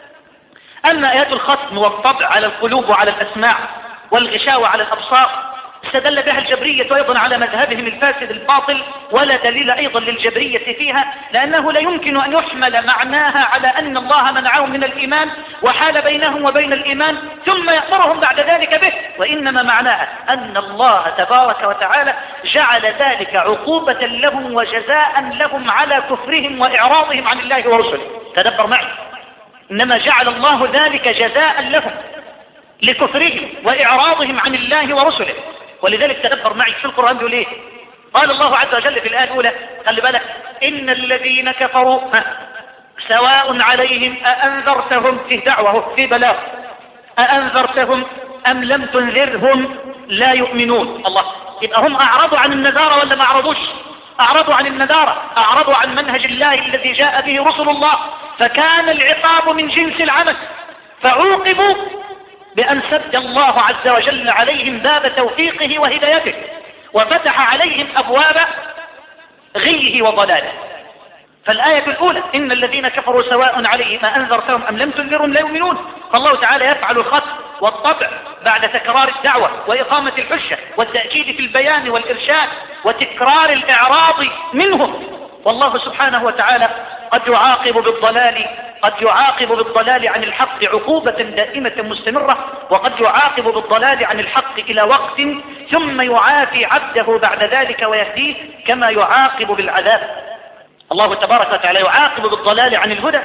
أما آيات الختم والطبع على القلوب وعلى الأسماع والغشاوة على الأبصار استدل بها الجبرية أيضا على مذهبهم الفاسد الباطل، ولا دليل أيضا للجبرية فيها، لأنه لا يمكن أن يحمل معناها على أن الله منعهم من الإيمان وحال بينهم وبين الإيمان ثم يأمرهم بعد ذلك به، وإنما معناها أن الله تبارك وتعالى جعل ذلك عقوبة لهم وجزاء لهم على كفرهم وإعراضهم عن الله ورسله. تدبر معي، إنما جعل الله ذلك جزاء لهم لكفرهم وإعراضهم عن الله ورسله. ولذلك تدبر معي في القرآن بيقول ايه؟ قال الله عز وجل في الآية الأولى، خلي بالك، إن الذين كفروا سواء عليهم أأنذرتهم، في دعوة في بلاغ، أأنذرتهم أم لم تنذرهم لا يؤمنون. الله، يبقى هم أعرضوا عن النذارة ولا ما أعرضوش؟ أعرضوا عن النذارة، أعرضوا عن منهج الله الذي جاء به رسل الله، فكان العقاب من جنس العمل، فعوقبوا بأن سد الله عز وجل عليهم باب توفيقه وهدايته، وفتح عليهم أبواب غيه وضلاله. فالآية الأولى إن الذين كفروا سواء عليهم أنذرتهم أم لم تنذرهم لا يؤمنون. فالله تعالى يفعل الخط والطبع بعد تكرار الدعوة وإقامة الحجة والتأكيد في البيان والإرشاد وتكرار الإعراض منهم. والله سبحانه وتعالى قد يعاقب بالضلال قد يعاقب بالضلال عن الحق عقوبة دائمة مستمرة، وقد يعاقب بالضلال عن الحق إلى وقت ثم يعافي عبده بعد ذلك ويهديه كما يعاقب بالعذاب. الله تبارك وتعالى يعاقب بالضلال عن الهدى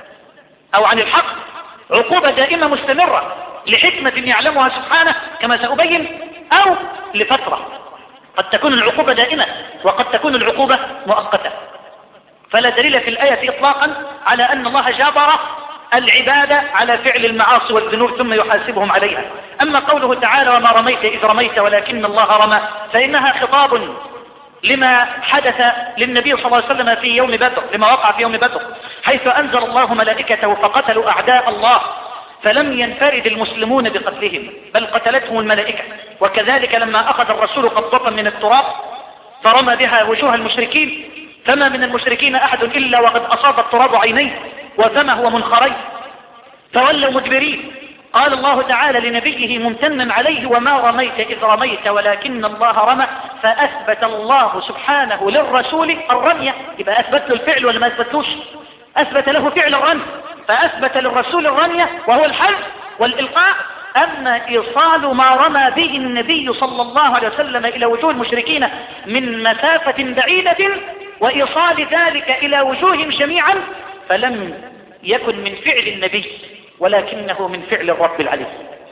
أو عن الحق عقوبة دائمة مستمرة لحكمة يعلمها سبحانه كما سأبين، أو لفترة. قد تكون العقوبة دائمة وقد تكون العقوبة مؤقتة. فلا دليل في الآية إطلاقا على أن الله جابر العبادة على فعل المعاصي والذنوب ثم يحاسبهم عليها. أما قوله تعالى وما رميت إذ رميت ولكن الله رمى، فإنها خطاب لما حدث للنبي صلى الله عليه وسلم في يوم بدر، لما وقع في يوم بدر، حيث أنزل الله ملائكته فقتلوا أعداء الله، فلم ينفرد المسلمون بقتلهم بل قتلتهم الملائكة. وكذلك لما أخذ الرسول قبضة من التراب فرمى بها وجوه المشركين، فما من المشركين أحد إلا وقد أصاب التراب عينيه وفمه ومنخريه فولوا مدبرين. قال الله تعالى لنبيه ممتنا عليه وما رميت إذ رميت ولكن الله رمى، فأثبت الله سبحانه للرسول الرمية. يبقى أثبت له الفعل ولا ما أثبتوش؟ أثبت له فعل الرمي، فأثبت للرسول الرمية وهو الحل والإلقاء. أما إيصال ما رمى به النبي صلى الله عليه وسلم إلى وجوه المشركين من مسافة بعيدة وإيصال ذلك إلى وجوههم جميعا فلم يكن من فعل النبي ولكنه من فعل الرب العليم.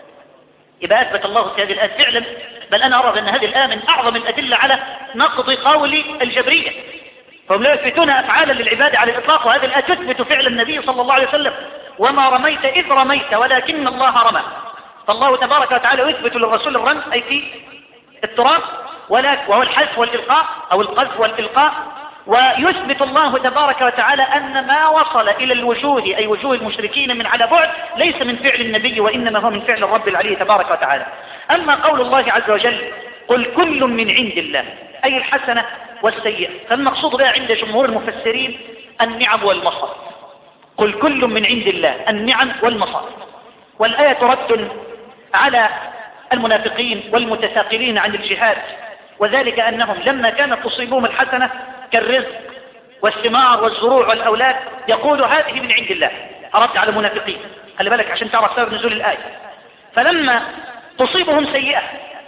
إذا أثبت الله في هذه الآية فعلا، بل أنا أرى أن هذه الآية من أعظم الأدلة على نقض قول الجبرية، فهم لا يثبتون أفعالا للعبادة على الإطلاق، وهذه الآية تثبت فعل النبي صلى الله عليه وسلم وما رميت إذ رميت ولكن الله رمى. فالله تبارك وتعالى يثبت للرسول الرمي أي في التراب وهو الحذف والإلقاء أو القذف والإلقاء، ويثبت الله تبارك وتعالى أن ما وصل إلى الوجوه أي وجوه المشركين من على بعد ليس من فعل النبي وإنما هو من فعل الرب العلي تبارك وتعالى. أما قول الله عز وجل قل كل من عند الله أي الحسنة والسيئة، فالمقصود بها عند جمهور المفسرين النعم والمصائب. قل كل من عند الله النعم والمصائب. والآية رد على المنافقين والمتساقلين عن الجهاد، وذلك أنهم لما كانت تصيبهم الحسنة كالرزق والثمار والزروع والأولاد يقولوا هذه من عند الله. أردت على المنافقين، خلي بالك عشان تعرف سبب نزول الآية. فلما تصيبهم سيئة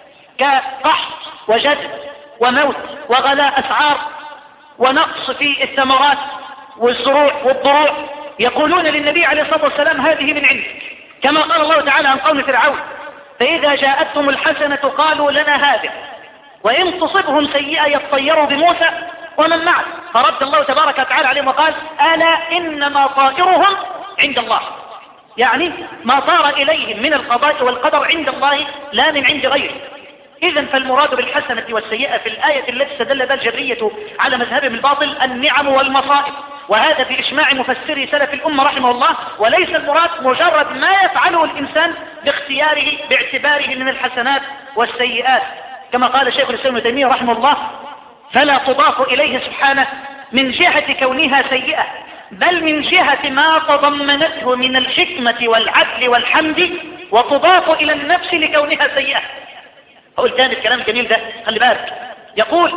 كقحط وجد وموت وغلاء أسعار ونقص في الثمرات والزروع والضروع يقولون للنبي عليه الصلاة والسلام هذه من عندك، كما قال الله تعالى عن قوم فرعون فإذا جاءتهم الحسنة قالوا لنا هذه وإن تصبهم سيئة يطيروا بموسى ومن معه. فرد الله تبارك وتعالى عليهم وقال ألا إنما طائرهم عند الله، يعني ما طار إليهم من القضاء والقدر عند الله لا من عند غيره. إذن فالمراد بالحسنة والسيئة في الآية التي استدل بها الجبرية على مذهبهم الباطل النعم والمصائب، وهذا بإجماع مفسري سلف الأمة رحمه الله، وليس المراد مجرد ما يفعله الإنسان باختياره باعتباره من الحسنات والسيئات، كما قال شيخ الإسلام ابن تيمية رحمه الله فلا تضاف إليه سبحانه من جهة كونها سيئة بل من جهة ما تضمنته من الحكمة والعدل والحمد، وتضاف إلى النفس لكونها سيئة. أقول تاني الكلام الجميل ده، خلي بالك، يقول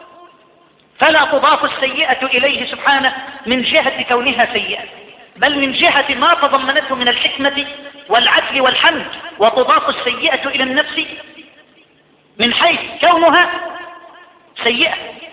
فلا تضاف السيئة إليه سبحانه من جهة كونها سيئة بل من جهة ما تضمنته من الحكمة والعدل والحمد، وتضاف السيئة إلى النفس من حيث كونها سيئة.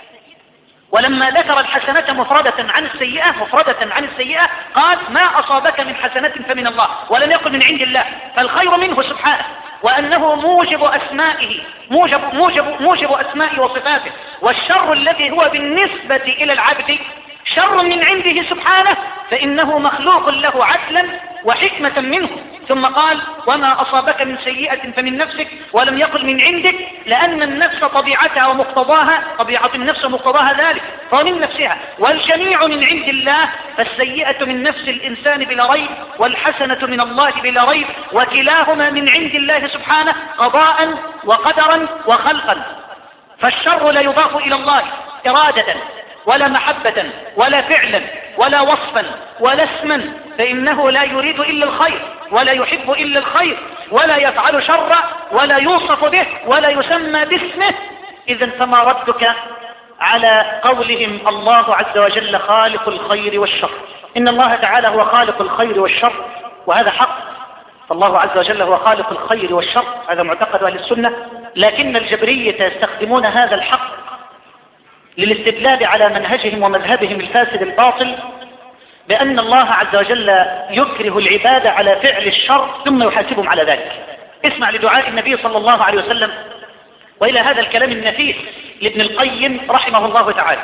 ولما ذكر الحسنة مفردة عن السيئة مفردة عن السيئة قال ما أصابك من حسنة فمن الله، ولم يقل من عند الله، فالخير منه سبحانه، وأنه موجب أسمائه موجب, موجب, موجب أسمائه وصفاته، والشر الذي هو بالنسبة إلى العبد شر من عنده سبحانه فإنه مخلوق له عدلا وحكمة منه. ثم قال وما أصابك من سيئة فمن نفسك، ولم يقل من عندك، لأن النفس طبيعتها ومقتضاها، طبيعة النفس ومقتضاها ذلك، فهو من نفسها، والجميع من عند الله، فالسيئة من نفس الإنسان بلا ريب، والحسنة من الله بلا ريب، وكلاهما من عند الله سبحانه قضاء وقدرا وخلقا. فالشر لا يضاف إلى الله إرادة ولا محبة ولا فعلا ولا وصفا ولا اسما، فإنه لا يريد إلا الخير ولا يحب إلا الخير، ولا يفعل شرا ولا يوصف به ولا يسمى باسمه. إذن فما ردك على قولهم الله عز وجل خالق الخير والشر؟ إن الله تعالى هو خالق الخير والشر، وهذا حق، فالله عز وجل هو خالق الخير والشر، هذا معتقد أهل السنة. لكن الجبرية يستخدمون هذا الحق للاستدلال على منهجهم ومذهبهم الفاسد الباطل، بأن الله عز وجل يكره العباد على فعل الشر ثم يحاسبهم على ذلك. اسمع لدعاء النبي صلى الله عليه وسلم وإلى هذا الكلام النفيس لابن القيم رحمه الله تعالى.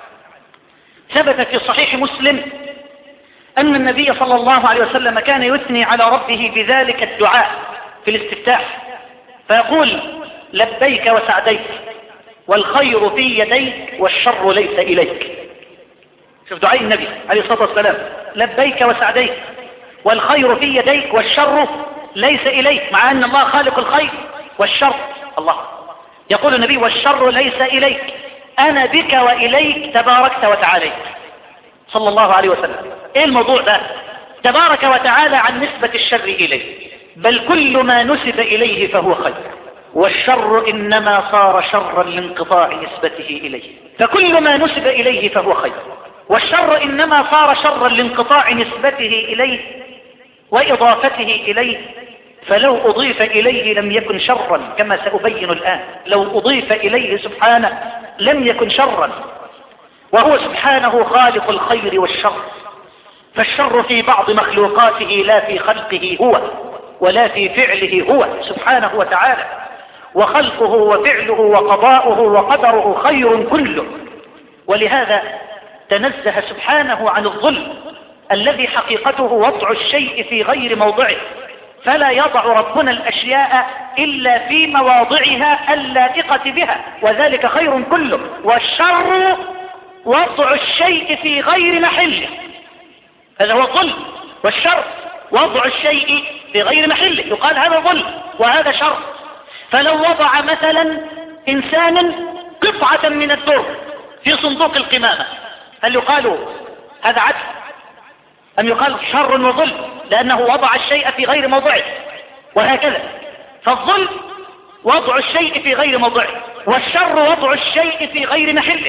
ثبت في صحيح مسلم أن النبي صلى الله عليه وسلم كان يثني على ربه بذلك الدعاء في الاستفتاح، فيقول لبيك وسعديك والخير في يديك والشر ليس إليك. شوف دعاء النبي عليه الصلاة والسلام، لبيك وسعديك والخير في يديك والشر ليس إليك، مع أن الله خالق الخير والشر. الله يقول النبي والشر ليس إليك، أنا بك وإليك تباركت وتعاليت صلى الله عليه وسلم. إيه الموضوع ده؟ تبارك وتعالى عن نسبة الشر إليه، بل كل ما نسب إليه فهو خير، والشر إنما صار شرا لانقطاع نسبته إليه. فكل ما نسب إليه فهو خير، والشر إنما صار شرا لانقطاع نسبته إليه وإضافته إليه. فلو أضيف إليه لم يكن شرا، كما سأبين الآن. لو أضيف إليه سبحانه لم يكن شرا، وهو سبحانه خالق الخير والشر. فالشر في بعض مخلوقاته لا في خلقه هو، ولا في فعله هو سبحانه وتعالى، وخلقه وفعله وقضاؤه وقدره خير كله. ولهذا تنزه سبحانه عن الظلم الذي حقيقته وضع الشيء في غير موضعه، فلا يضع ربنا الأشياء إلا في مواضعها اللائقة بها، وذلك خير كله. والشر وضع الشيء في غير محله، هذا هو الظلم. والشر وضع الشيء في غير محله، يقال هذا ظلم وهذا شر. فلو وضع مثلا إنسان قطعة من الدر في صندوق القمامة، هل يقال هذا عدل؟ أم يقال شر وظلم لأنه وضع الشيء في غير موضعه؟ وهكذا. فالظلم وضع الشيء في غير موضعه، والشر وضع الشيء في غير محله.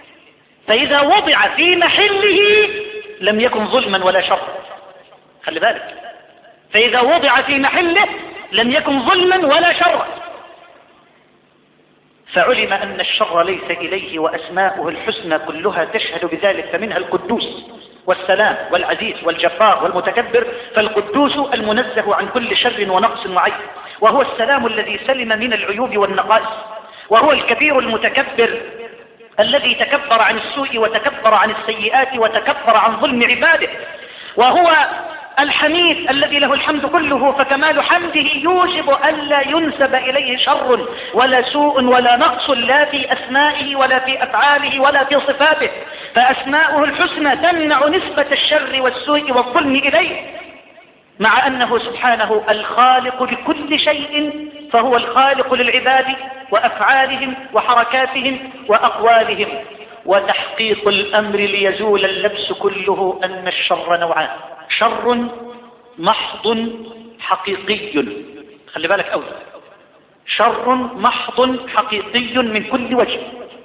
فإذا وضع في محله لم يكن ظلما ولا شر، خلي بالك. فإذا وضع في محله لم يكن ظلما ولا شرا. فعلم أن الشر ليس إليه، وأسماؤه الحسنى كلها تشهد بذلك، فمنها القدوس والسلام والعزيز والجبار والمتكبر. فالقدوس المنزه عن كل شر ونقص وعيب، وهو السلام الذي سلم من العيوب والنقائص، وهو الكبير المتكبر الذي تكبر عن السوء وتكبر عن السيئات وتكبر عن ظلم عباده، وهو الحميد الذي له الحمد كله، فكمال حمده يوجب ألا ينسب إليه شر ولا سوء ولا نقص، لا في أسمائه ولا في أفعاله ولا في صفاته. فأسماؤه الحسنى تمنع نسبة الشر والسوء والظلم إليه، مع أنه سبحانه الخالق لكل شيء، فهو الخالق للعباد وأفعالهم وحركاتهم وأقوالهم. وتحقيق الأمر ليزول اللبس كله أن الشر نوعان: شر محض حقيقي، خلي بالك أولا، شر محض حقيقي من كل وجه،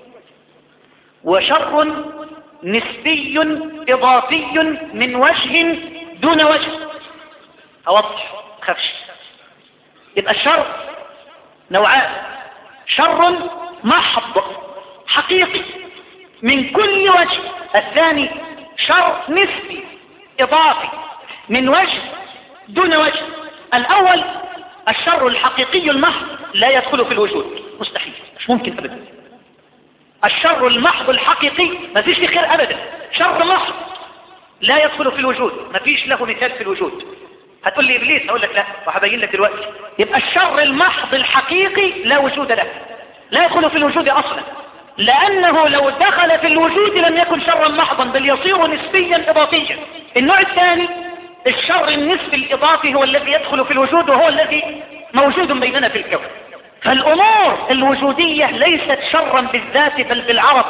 وشر نسبي إضافي من وجه دون وجه. أوضح خفش. يبقى الشر نوعان: شر محض حقيقي من كل وجه، الثاني شر نسبي إضافي من وجه دون وجه. الأول الشر الحقيقي المحض لا يدخل في الوجود، مستحيل، مش ممكن أبدا. الشر المحض الحقيقي ما فيش فيه خير أبدا، شر محض لا يدخل في الوجود، ما فيش له مثال في الوجود. هتقول لي إبليس، هقول لك لا، وهبين لك دلوقتي. يبقى الشر المحض الحقيقي لا وجود له، لا يدخل في الوجود أصلا، لأنه لو دخل في الوجود لم يكن شرا محضا، بل يصير نسبيا إضافيا. النوع الثاني الشر النسبي الإضافي هو الذي يدخل في الوجود، وهو الذي موجود بيننا في الكون. فالأمور الوجودية ليست شرا بالذات بل بالعرض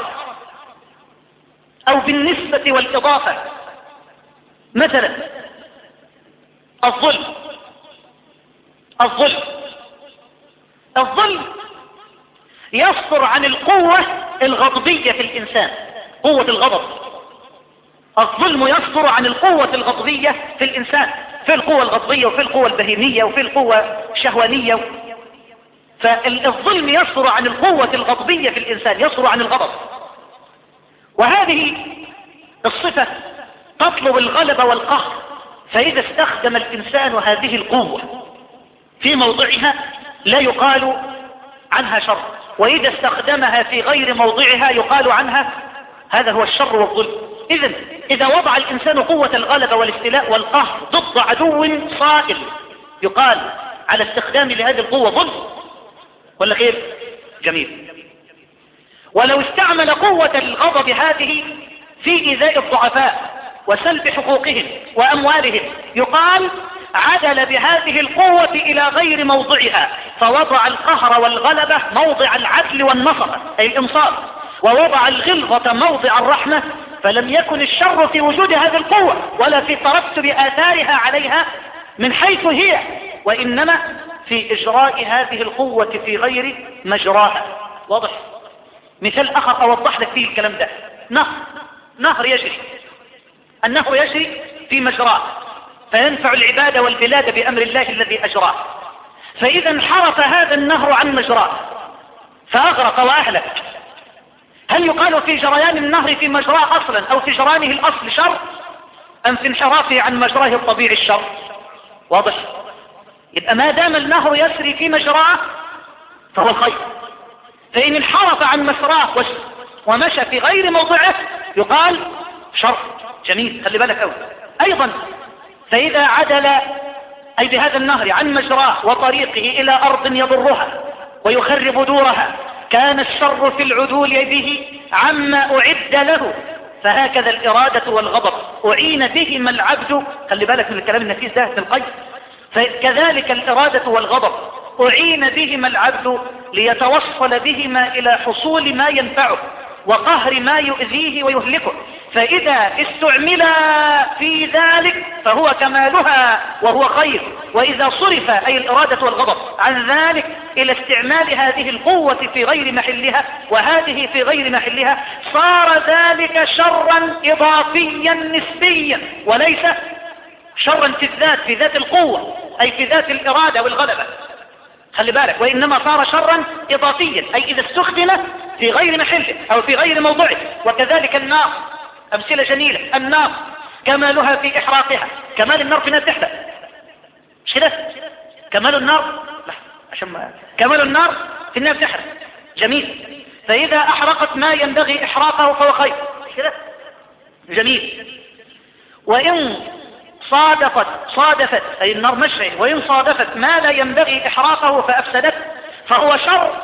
أو بالنسبة والإضافة. مثلا الظلم الظلم الظلم يصدر عن القوة الغضبية في الإنسان، قوة الغضب. الظلم يصدر عن القوة الغضبية في الإنسان، في القوة الغضبية وفي القوة البهيمية وفي القوة الشهوانية. فالظلم يصدر عن القوة الغضبية في الإنسان، يصدر عن الغضب، وهذه الصفة تطلب الغلبة والقهر. فإذا استخدم الإنسان هذه القوة في موضعها لا يقال عنها شر، وإذا استخدمها في غير موضعها يقال عنها هذا هو الشر والظلم. إذن إذا وضع الإنسان قوة الغلبة والاستيلاء والقهر ضد عدو صائل يقال على استخدام لهذه القوة ظلم ولا خير؟ جميل. ولو استعمل قوة الغضب هذه في إيذاء الضعفاء وسلب حقوقهم وأموالهم يقال عدل بهذه القوة إلى غير موضعها، فوضع القهر والغلبة موضع العدل والنصر أي الإنصاف، ووضع الغلظة موضع الرحمة، فلم يكن الشر في وجود هذه القوة ولا في ترتب آثارها عليها من حيث هي، وإنما في إجراء هذه القوة في غير مجراها. واضح؟ مثال آخر أوضح لك فيه الكلام ده. نهر نهر يجري، النهر يجري في مجراه فينفع العباد والبلاد بأمر الله الذي أجراه، فإذا انحرف هذا النهر عن مجراه فأغرق وأهلك، هل يقال في جريان النهر في مجراه أصلا أو في جرانه الأصل شر، أم في انحرافه عن مجراه الطبيعي الشر؟ واضح؟ يبقى ما دام النهر يسري في مجراه فهو الخير، فإن انحرف عن مسراه ومشى في غير موضعه يقال شر. جميل، خلي بالك أول. أيضا فإذا عدل أي بهذا النهر عن مجراه وطريقه إلى أرض يضرها ويخرب دورها كان الشر في العدول به عما أعد له، فهكذا الإرادة والغضب أعين بهما العبد. خلي بالك من الكلام النفيس ده في القيد. فكذلك الإرادة والغضب أعين بهما العبد ليتوصل بهما إلى حصول ما ينفعه وقهر ما يؤذيه ويهلكه، فإذا استعملا في ذلك فهو كمالها وهو خير، وإذا صرف أي الإرادة والغضب عن ذلك إلى استعمال هذه القوة في غير محلها وهذه في غير محلها صار ذلك شرا إضافيا نسبيا، وليس شرا في الذات في ذات القوة أي في ذات الإرادة والغلبة. خلي بالك، وإنما صار شرا إضافيا أي إذا استخدم في غير محله أو في غير موضعه. وكذلك النار، أمثلة جميلة. النار كمالها في إحراقها، كمال النار في نار تحرق، مش كده؟ كمال النار لا عشان ما كمال النار في النار تحرق. جميل. فإذا أحرقت ما ينبغي إحراقه فهو خير، مش كده؟ جميل. وإن صادفت صادفت أي النار مشعل، وإن صادفت ما لا ينبغي إحراقه فأفسدت فهو شر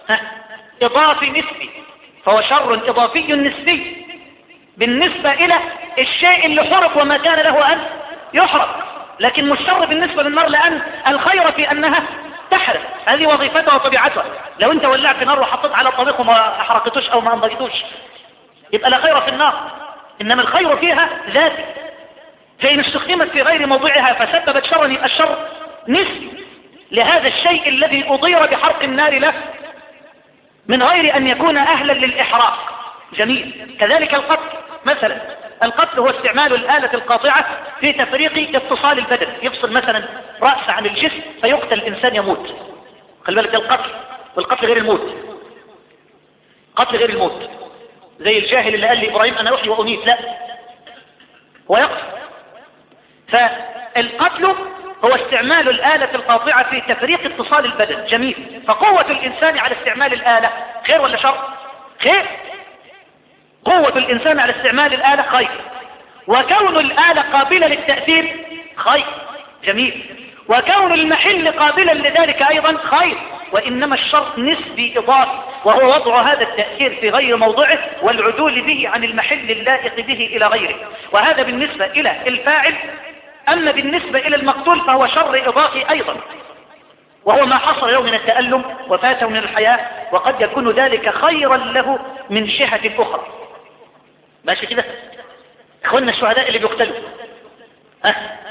إضافي نسبي، فهو شر إضافي نسبي بالنسبة إلى الشيء اللي حرق وما كان له أن يحرق، لكن مش شر بالنسبة للنار، لأن الخير في أنها تحرق، هذه وظيفتها وطبيعتها. لو أنت ولعت نار وحطيت على الطريق وما أحرقتوش أو ما أنضجتوش يبقى لا خير في النار، إنما الخير فيها ذاتي. فإن استخدمت في غير موضعها فسببت شرا يبقى الشر نسبي لهذا الشيء الذي أضير بحرق النار له من غير أن يكون أهلا للإحراق. جميل. كذلك القتل مثلا، القتل هو استعمال الآلة القاطعة في تفريق اتصال البدن، يفصل مثلا رأس عن الجسم فيقتل الإنسان يموت. خلي بالك ده القتل، والقتل غير الموت، قتل غير الموت، زي الجاهل اللي قال لي إبراهيم أنا أحيي وأميت، لا هو يقتل. فالقتل هو استعمال الآلة القاطعة في تفريق اتصال البدن. جميل. فقوة الإنسان على استعمال الآلة خير ولا شر؟ خير. قوة الإنسان على استعمال الآلة خير، وكون الآلة قابلة للتأثير خير. جميل. وكون المحل قابلا لذلك أيضا خير، وإنما الشر نسبي إضافي، وهو وضع هذا التأثير في غير موضعه والعدول به عن المحل اللائق به إلى غيره، وهذا بالنسبة إلى الفاعل. أما بالنسبة إلى المقتول فهو شر إضافي أيضا، وهو ما حصل له من التألم وفاته من الحياة، وقد يكون ذلك خيرا له من جهة أخرى. ماشي كده إخواننا الشهداء اللي بيقتلوا، أه؟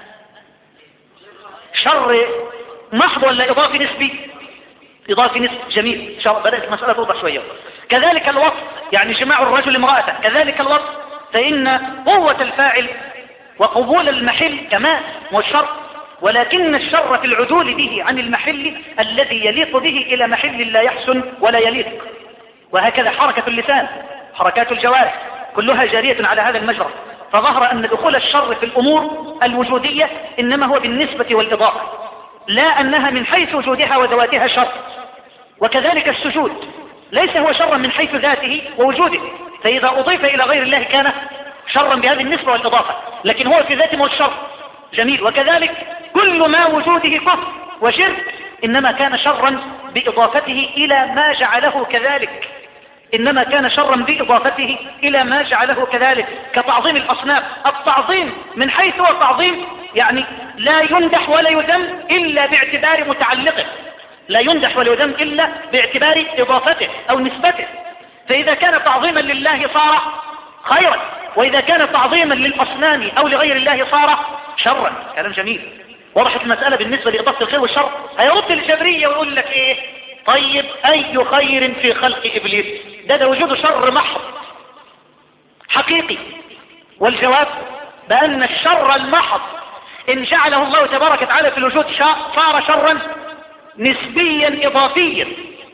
شر محض ولا إضافي نسبي؟ إضافي نسبي. جميل. بدأت المسألة توضح شوية. كذلك الوصف، يعني جماع الرجل امرأته، كذلك الوصف، فإن قوة الفاعل وقبول المحل كمال والشر، ولكن الشر في العدول به عن المحل الذي يليق به إلى محل لا يحسن ولا يليق. وهكذا حركة اللسان، حركات الجوارح كلها جارية على هذا المجرى. فظهر أن دخول الشر في الأمور الوجودية إنما هو بالنسبة والإضافة، لا أنها من حيث وجودها وذواتها شر. وكذلك السجود ليس هو شرا من حيث ذاته ووجوده، فإذا أضيف إلى غير الله كان شرا بهذه النسبة والإضافة، لكن هو في ذاته هو الشر. جميل. وكذلك كل ما وجوده كفر وشرك إنما كان شرا بإضافته إلى ما جعله كذلك، إنما كان شرا بإضافته إلى ما جعله كذلك، كتعظيم الأصنام. التعظيم من حيث هو التعظيم يعني لا يمدح ولا يذم إلا باعتبار متعلقه، لا يمدح ولا يذم إلا باعتبار إضافته أو نسبته. فإذا كان تعظيما لله صار خيرا، وإذا كان تعظيما للأصنام أو لغير الله صار شرا. كلام جميل. وضحت المسألة بالنسبة لإضافة الخير والشر. هيرد الجبرية ويقول لك إيه؟ طيب أي خير في خلق إبليس؟ ده ده وجود شر محض حقيقي. والجواب بأن الشر المحض إن جعله الله تبارك وتعالى في الوجود صار شرا نسبيا إضافيا.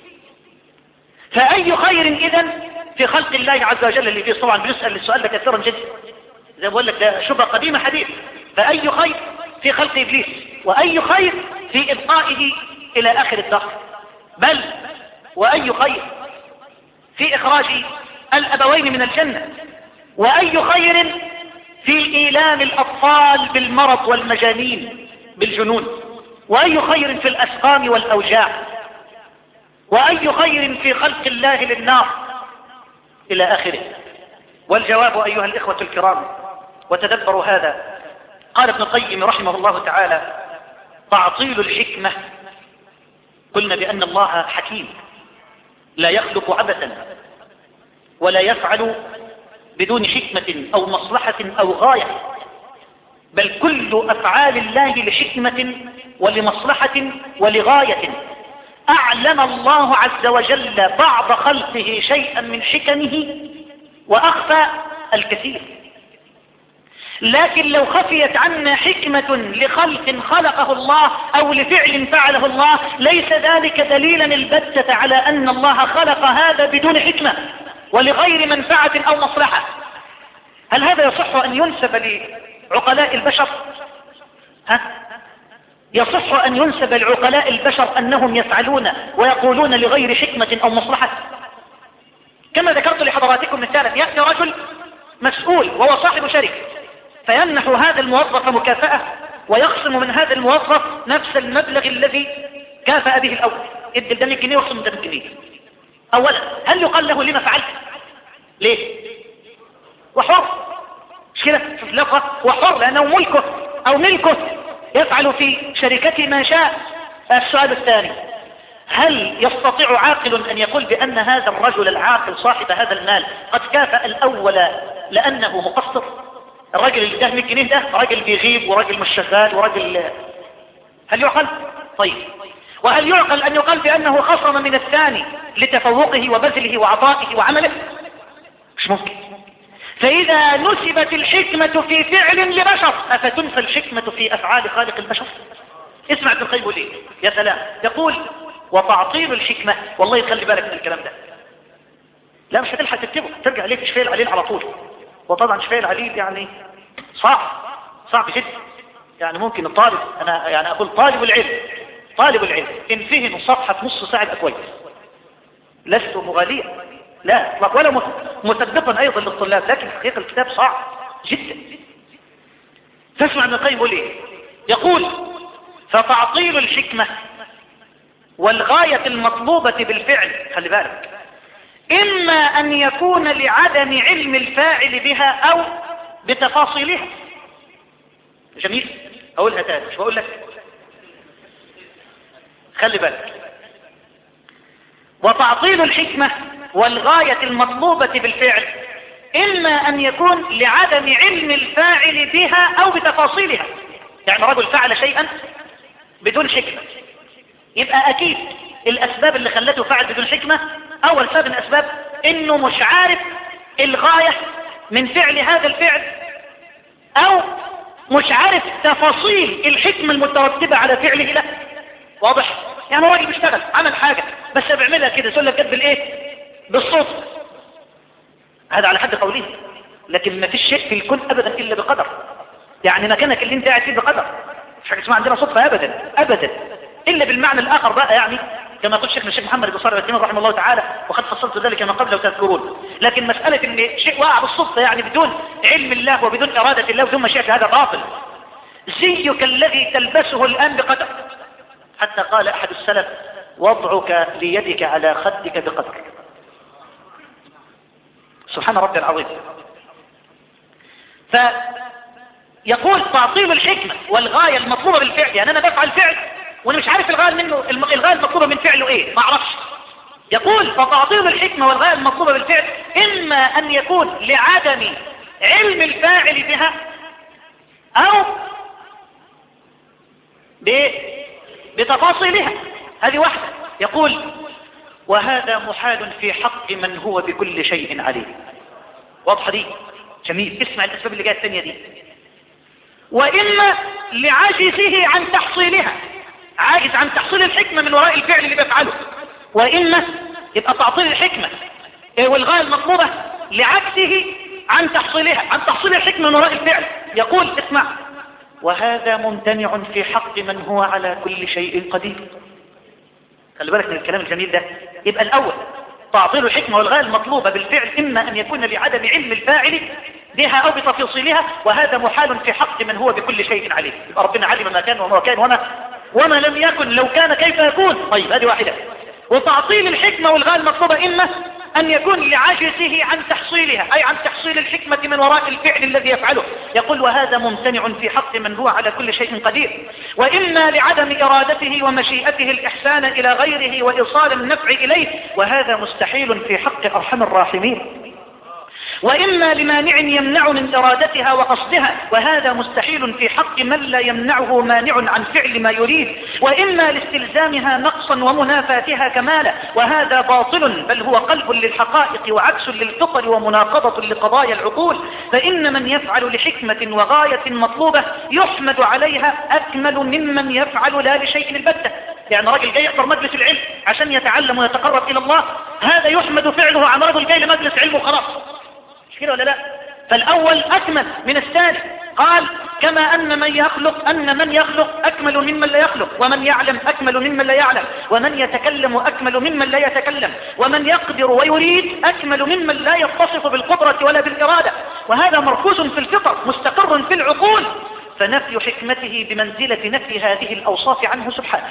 فأي خير إذن في خلق الله عز وجل اللي فيه؟ طبعا بنسأل السؤال ده كثيرا جدا، زي ما بقول لك ده شبه قديمة حديث. فأي خير في خلق إبليس، وأي خير في إبقائه إلى آخر الدهر، بل وأي خير في إخراج الأبوين من الجنة، وأي خير في إيلام الأطفال بالمرض والمجانين بالجنون، وأي خير في الأسقام والأوجاع، وأي خير في خلق الله للنار إلى آخره. والجواب أيها الإخوة الكرام، وتدبروا هذا، قال ابن القيم رحمه الله تعالى: تعطيل الحكمة. قلنا بأن الله حكيم لا يخلق عبثا ولا يفعل بدون حكمة أو مصلحة أو غاية، بل كل أفعال الله لحكمة ولمصلحة ولغاية. أعلم الله عز وجل بعض خلقه شيئا من حكمه وأخفى الكثير. لكن لو خفيت عنا حكمة لخلق خلقه الله أو لفعل فعله الله ليس ذلك دليلا البتة على أن الله خلق هذا بدون حكمة ولغير منفعة أو مصلحة. هل هذا يصح أن ينسب لعقلاء البشر؟ ها؟ يصح أن ينسب لعقلاء البشر أنهم يفعلون ويقولون لغير حكمة أو مصلحة؟ كما ذكرت لحضراتكم مثالا، يأتي رجل مسؤول وهو صاحب شركة فيمنح هذا الموظف مكافأة ويخصم من هذا الموظف نفس المبلغ الذي كافأ به الأول، ادي ده مية جنيه واخصم ده مية جنيه. أولا هل يقال له لما فعلت؟ ليه؟ وحر، مش كده؟ شوف اللفظة، وحر لأنه ملكه أو ملكه يفعل في شركته ما شاء. السؤال الثاني: هل يستطيع عاقل أن يقول بأن هذا الرجل العاقل صاحب هذا المال قد كافأ الأول لأنه مقصر؟ الراجل اللي ده مية جنيه ده راجل بيغيب وراجل مش شغال وراجل، هل يعقل؟ طيب، وهل يعقل أن يقال بأنه خصم من الثاني لتفوقه وبذله وعطائه وعمله؟ مش ممكن. فإذا نسبت الحكمة في فعل لبشر أفتنسى الحكمة في أفعال خالق البشر؟ اسمع ابن القيم يقول ايه؟ يا سلام، يقول: وتعطيل الحكمة. والله يخلي بالك من الكلام ده، لا مش هتلحق تكتبه، ترجع ليه تشفيل عليه على طول. وطبعا شفيل عليه يعني صعب صعب جدا، يعني ممكن الطالب، انا يعني اقول طالب العلم طالب العلم ان فهم صفحة نص ساعة يبقى كويس. لست مغاليا لا اطلاق ولا مثبطا ايضا للطلاب، لكن حقيقة الكتاب صعب جدا. تسمع ابن القيم يقول ايه؟ يقول فتعطيل الحكمة والغاية المطلوبة بالفعل، خلي بالك، إما أن يكون لعدم علم الفاعل بها أو بتفاصيلها. جميل، أقولها تاني مش بقول لك، خلي بالك. وتعطيل الحكمة والغاية المطلوبة بالفعل إما أن يكون لعدم علم الفاعل بها أو بتفاصيلها. يعني رجل فعل شيئا بدون حكمة، يبقى أكيد الأسباب اللي خلته فعل بدون حكمة، أول سبب من الأسباب إنه مش عارف الغاية من فعل هذا الفعل، أو مش عارف تفاصيل الحكمة المترتبة على فعله له. واضح؟ يعني راجل بيشتغل عمل حاجة بس بيعملها كده سلة كده بالإيه؟ بالصوت، هذا على حد قوله، لكن ما فيش شيء في الكون أبدا إلا بقدر. يعني مكانك اللي انت قاعد فيه بقدر، مش حاجة اسمها عندنا صدفة أبدا أبدا، إلا بالمعنى الآخر بقى، يعني كما قلت شيخنا الشيخ محمد بن صالح العثيمين رحمه الله تعالى، وقد فصلت ذلك ما قبل وتذكرون. لكن مسألة ان شيء وقع بالصدفة يعني بدون علم الله وبدون إرادة الله وبدون مشيئة، هذا باطل. زيك الذي تلبسه الآن بقدر، حتى قال أحد السلف وضعك ليدك على خدك بقدر. سبحان ربي العظيم. فيقول تعطيل الحكمة والغاية المطلوبة بالفعل، يعني أنا بفعل فعل وانا مش عارف الغاية منه، الغاية المطلوبة من فعله ايه، ما اعرفش. يقول فتعطيل الحكمة والغاية المطلوبة بالفعل اما ان يكون لعدم علم الفاعل بها او بتفاصيلها، هذه واحدة. يقول وهذا محال في حق من هو بكل شيء عليه. واضحة دي؟ جميل. اسمع الاسباب اللي جايه الثانية دي. واما لعجزه عن تحصيلها، عاجز عن تحصيل الحكمة من وراء الفعل اللي بيفعله. وإما يبقى تعطيل الحكمة والغاية المطلوبة لعكسه عن تحصيلها، عن تحصيل الحكمة من وراء الفعل. يقول اسمع وهذا ممتنع في حق من هو على كل شيء قدير. خلي بالك من الكلام الجميل ده. يبقى الأول تعطيل الحكمة والغاية المطلوبة بالفعل إما أن يكون لعدم علم الفاعل بها أو بتفاصيلها، وهذا محال في حق من هو بكل شيء عليه. يبقى ربنا علم ما كان وما كان وما وما لم يكن لو كان كيف يكون. طيب هذه واحدة. وتعطيل الحكمة والغاية المطلوبة إما أن يكون لعجزه عن تحصيلها، أي عن تحصيل الحكمة من وراء الفعل الذي يفعله. يقول وهذا ممتنع في حق من هو على كل شيء قدير. وإما لعدم إرادته ومشيئته الإحسان إلى غيره وإيصال النفع إليه، وهذا مستحيل في حق أرحم الراحمين. وإما لمانع يمنع من إرادتها وقصدها، وهذا مستحيل في حق من لا يمنعه مانع عن فعل ما يريد. وإما لاستلزامها نقصا ومنافاتها كمالا، وهذا باطل بل هو قلب للحقائق وعكس للفطر ومناقضة لقضايا العقول. فإن من يفعل لحكمة وغاية مطلوبة يحمد عليها أكمل ممن يفعل لا لشيء البتة. يعني راجل جاي يحضر مجلس العلم عشان يتعلم ويتقرب إلى الله، هذا يحمد فعله عن رجل جاي لمجلس علم وخلاص. كده ولا لا؟ فالأول أكمل من الثاني. قال كما أن من يخلق أن من يخلق أكمل ممن لا يخلق، ومن يعلم أكمل ممن لا يعلم، ومن يتكلم أكمل ممن لا يتكلم، ومن يقدر ويريد أكمل ممن لا يتصف بالقدرة ولا بالإرادة. وهذا مركوز في الفطر مستقر في العقول، فنفي حكمته بمنزلة نفي هذه الأوصاف عنه سبحانه،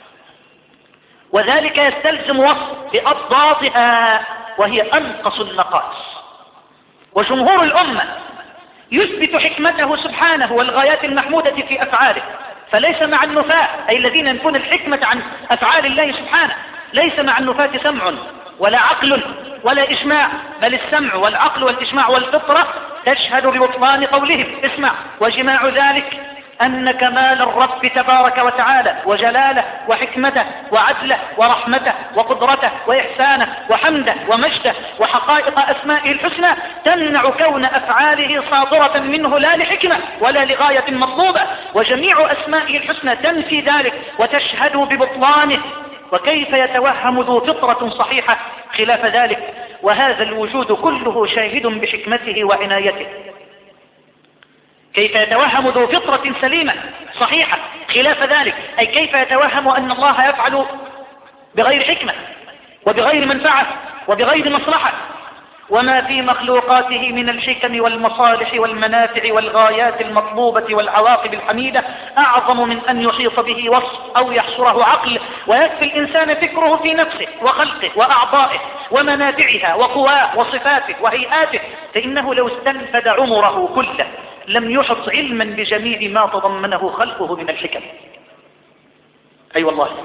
وذلك يستلزم وصف بأضدادها وهي أنقص النقائص. وجمهور الأمة يثبت حكمته سبحانه والغايات المحمودة في أفعاله، فليس مع النفاة أي الذين ينفون الحكمة عن أفعال الله سبحانه، ليس مع النفاة سمع ولا عقل ولا إجماع، بل السمع والعقل والإجماع والفطرة تشهد ببطلان قولهم. اسمع وجماع ذلك أن كمال الرب تبارك وتعالى وجلاله وحكمته وعدله ورحمته وقدرته وإحسانه وحمده ومجده وحقائق أسمائه الحسنى تمنع كون أفعاله صادرة منه لا لحكمة ولا لغاية مطلوبة، وجميع أسمائه الحسنى تنفي ذلك وتشهد ببطلانه. وكيف يتوهم ذو فطرة صحيحة خلاف ذلك؟ وهذا الوجود كله شاهد بحكمته وعنايته. كيف يتوهم ذو فطرة سليمة صحيحة خلاف ذلك؟ أي كيف يتوهم أن الله يفعل بغير حكمة وبغير منفعة وبغير مصلحة وما في مخلوقاته من الحكم والمصالح والمنافع والغايات المطلوبة والعواقب الحميدة أعظم من أن يحيط به وصف أو يحصره عقل، ويكفي الإنسان فكره في نفسه وخلقه وأعضائه ومنافعها وقواه وصفاته وهيئاته، فإنه لو استنفد عمره كله لم يحط علما بجميع ما تضمنه خلقه من الحكم. أي أيوة والله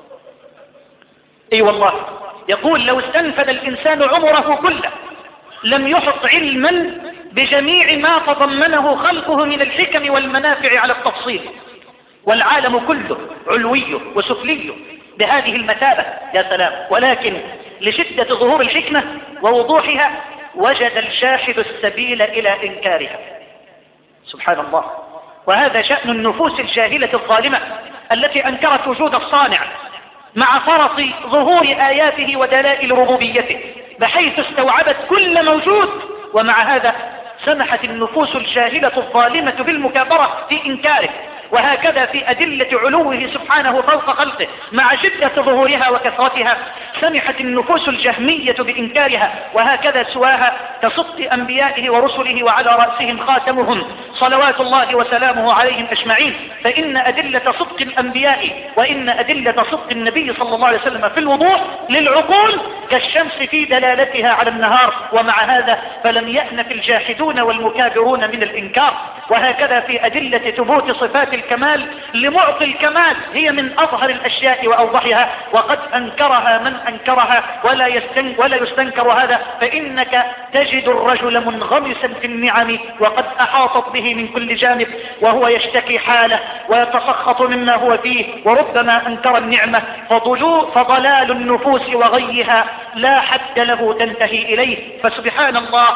أي أيوة والله يقول لو استنفد الإنسان عمره كله لم يحط علما بجميع ما تضمنه خلقه من الحكم والمنافع على التفصيل، والعالم كله علوي وسفلي بهذه المثابة. يا سلام. ولكن لشدة ظهور الحكمة ووضوحها وجد الجاحد السبيل إلى إنكارها. سبحان الله. وهذا شأن النفوس الجاهلة الظالمة التي أنكرت وجود الصانع مع فرط ظهور آياته ودلائل ربوبيته، بحيث استوعبت كل موجود، ومع هذا سمحت النفوس الجاهلة الظالمة بالمكابرة في إنكاره. وهكذا في أدلة علوه سبحانه فوق خلقه مع شدة ظهورها وكثرتها سمحت النفوس الجهمية بإنكارها، وهكذا سواها كصدق أنبيائه ورسله وعلى رأسهم خاتمهم صلوات الله وسلامه عليهم أجمعين. فإن أدلة صدق الأنبياء وإن أدلة صدق النبي صلى الله عليه وسلم في الوضوح للعقول كالشمس في دلالتها على النهار، ومع هذا فلم يأنف الجاحدون والمكابرون من الإنكار. وهكذا في أدلة ثبوت صفات الكمال لمعطي الكمال هي من أظهر الأشياء وأوضحها، وقد أنكرها من أنكرها ولا يستن ولا يستنكر هذا، فإنك تجد الرجل منغمسا في النعم وقد أحاطت به من كل جانب وهو يشتكي حاله ويتسخط مما هو فيه، وربما أنكر النعمة فضلال النفوس وغيها لا حد له تنتهي إليه. فسبحان الله،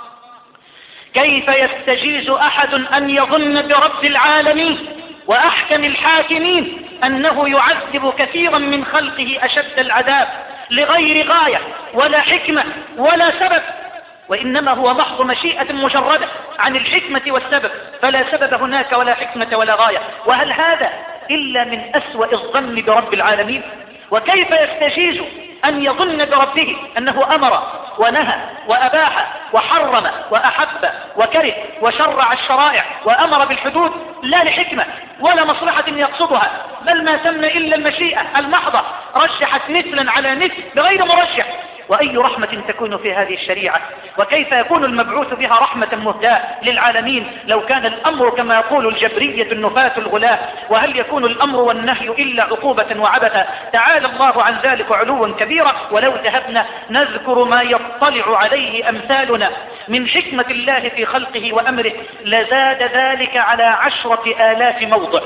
كيف يستجيز أحد أن يظن برب العالمين وأحكم الحاكمين أنه يعذب كثيرا من خلقه أشد العذاب لغير غاية ولا حكمة ولا سبب، وإنما هو محض مشيئة مجردة عن الحكمة والسبب، فلا سبب هناك ولا حكمة ولا غاية. وهل هذا إلا من أسوأ الظن برب العالمين؟ وكيف يستجيز أن يظن بربه أنه أمر ونهى وأباح وحرم وأحب وكره وشرع الشرائع وأمر بالحدود لا لحكمة ولا مصلحة يقصدها، بل ما تم إلا المشيئة المحضة رشحت مثلا على مثل بغير مرشح. وأي رحمة تكون في هذه الشريعة؟ وكيف يكون المبعوث بها رحمة مهداة للعالمين لو كان الأمر كما يقول الجبرية النفاة الغلاة؟ وهل يكون الأمر والنهي إلا عقوبة وعبثا؟ تعالى الله عن ذلك علوا كبيرا. ولو ذهبنا نذكر ما يطلع عليه أمثالنا من حكمة الله في خلقه وأمره لزاد ذلك على عشرة آلاف موضع.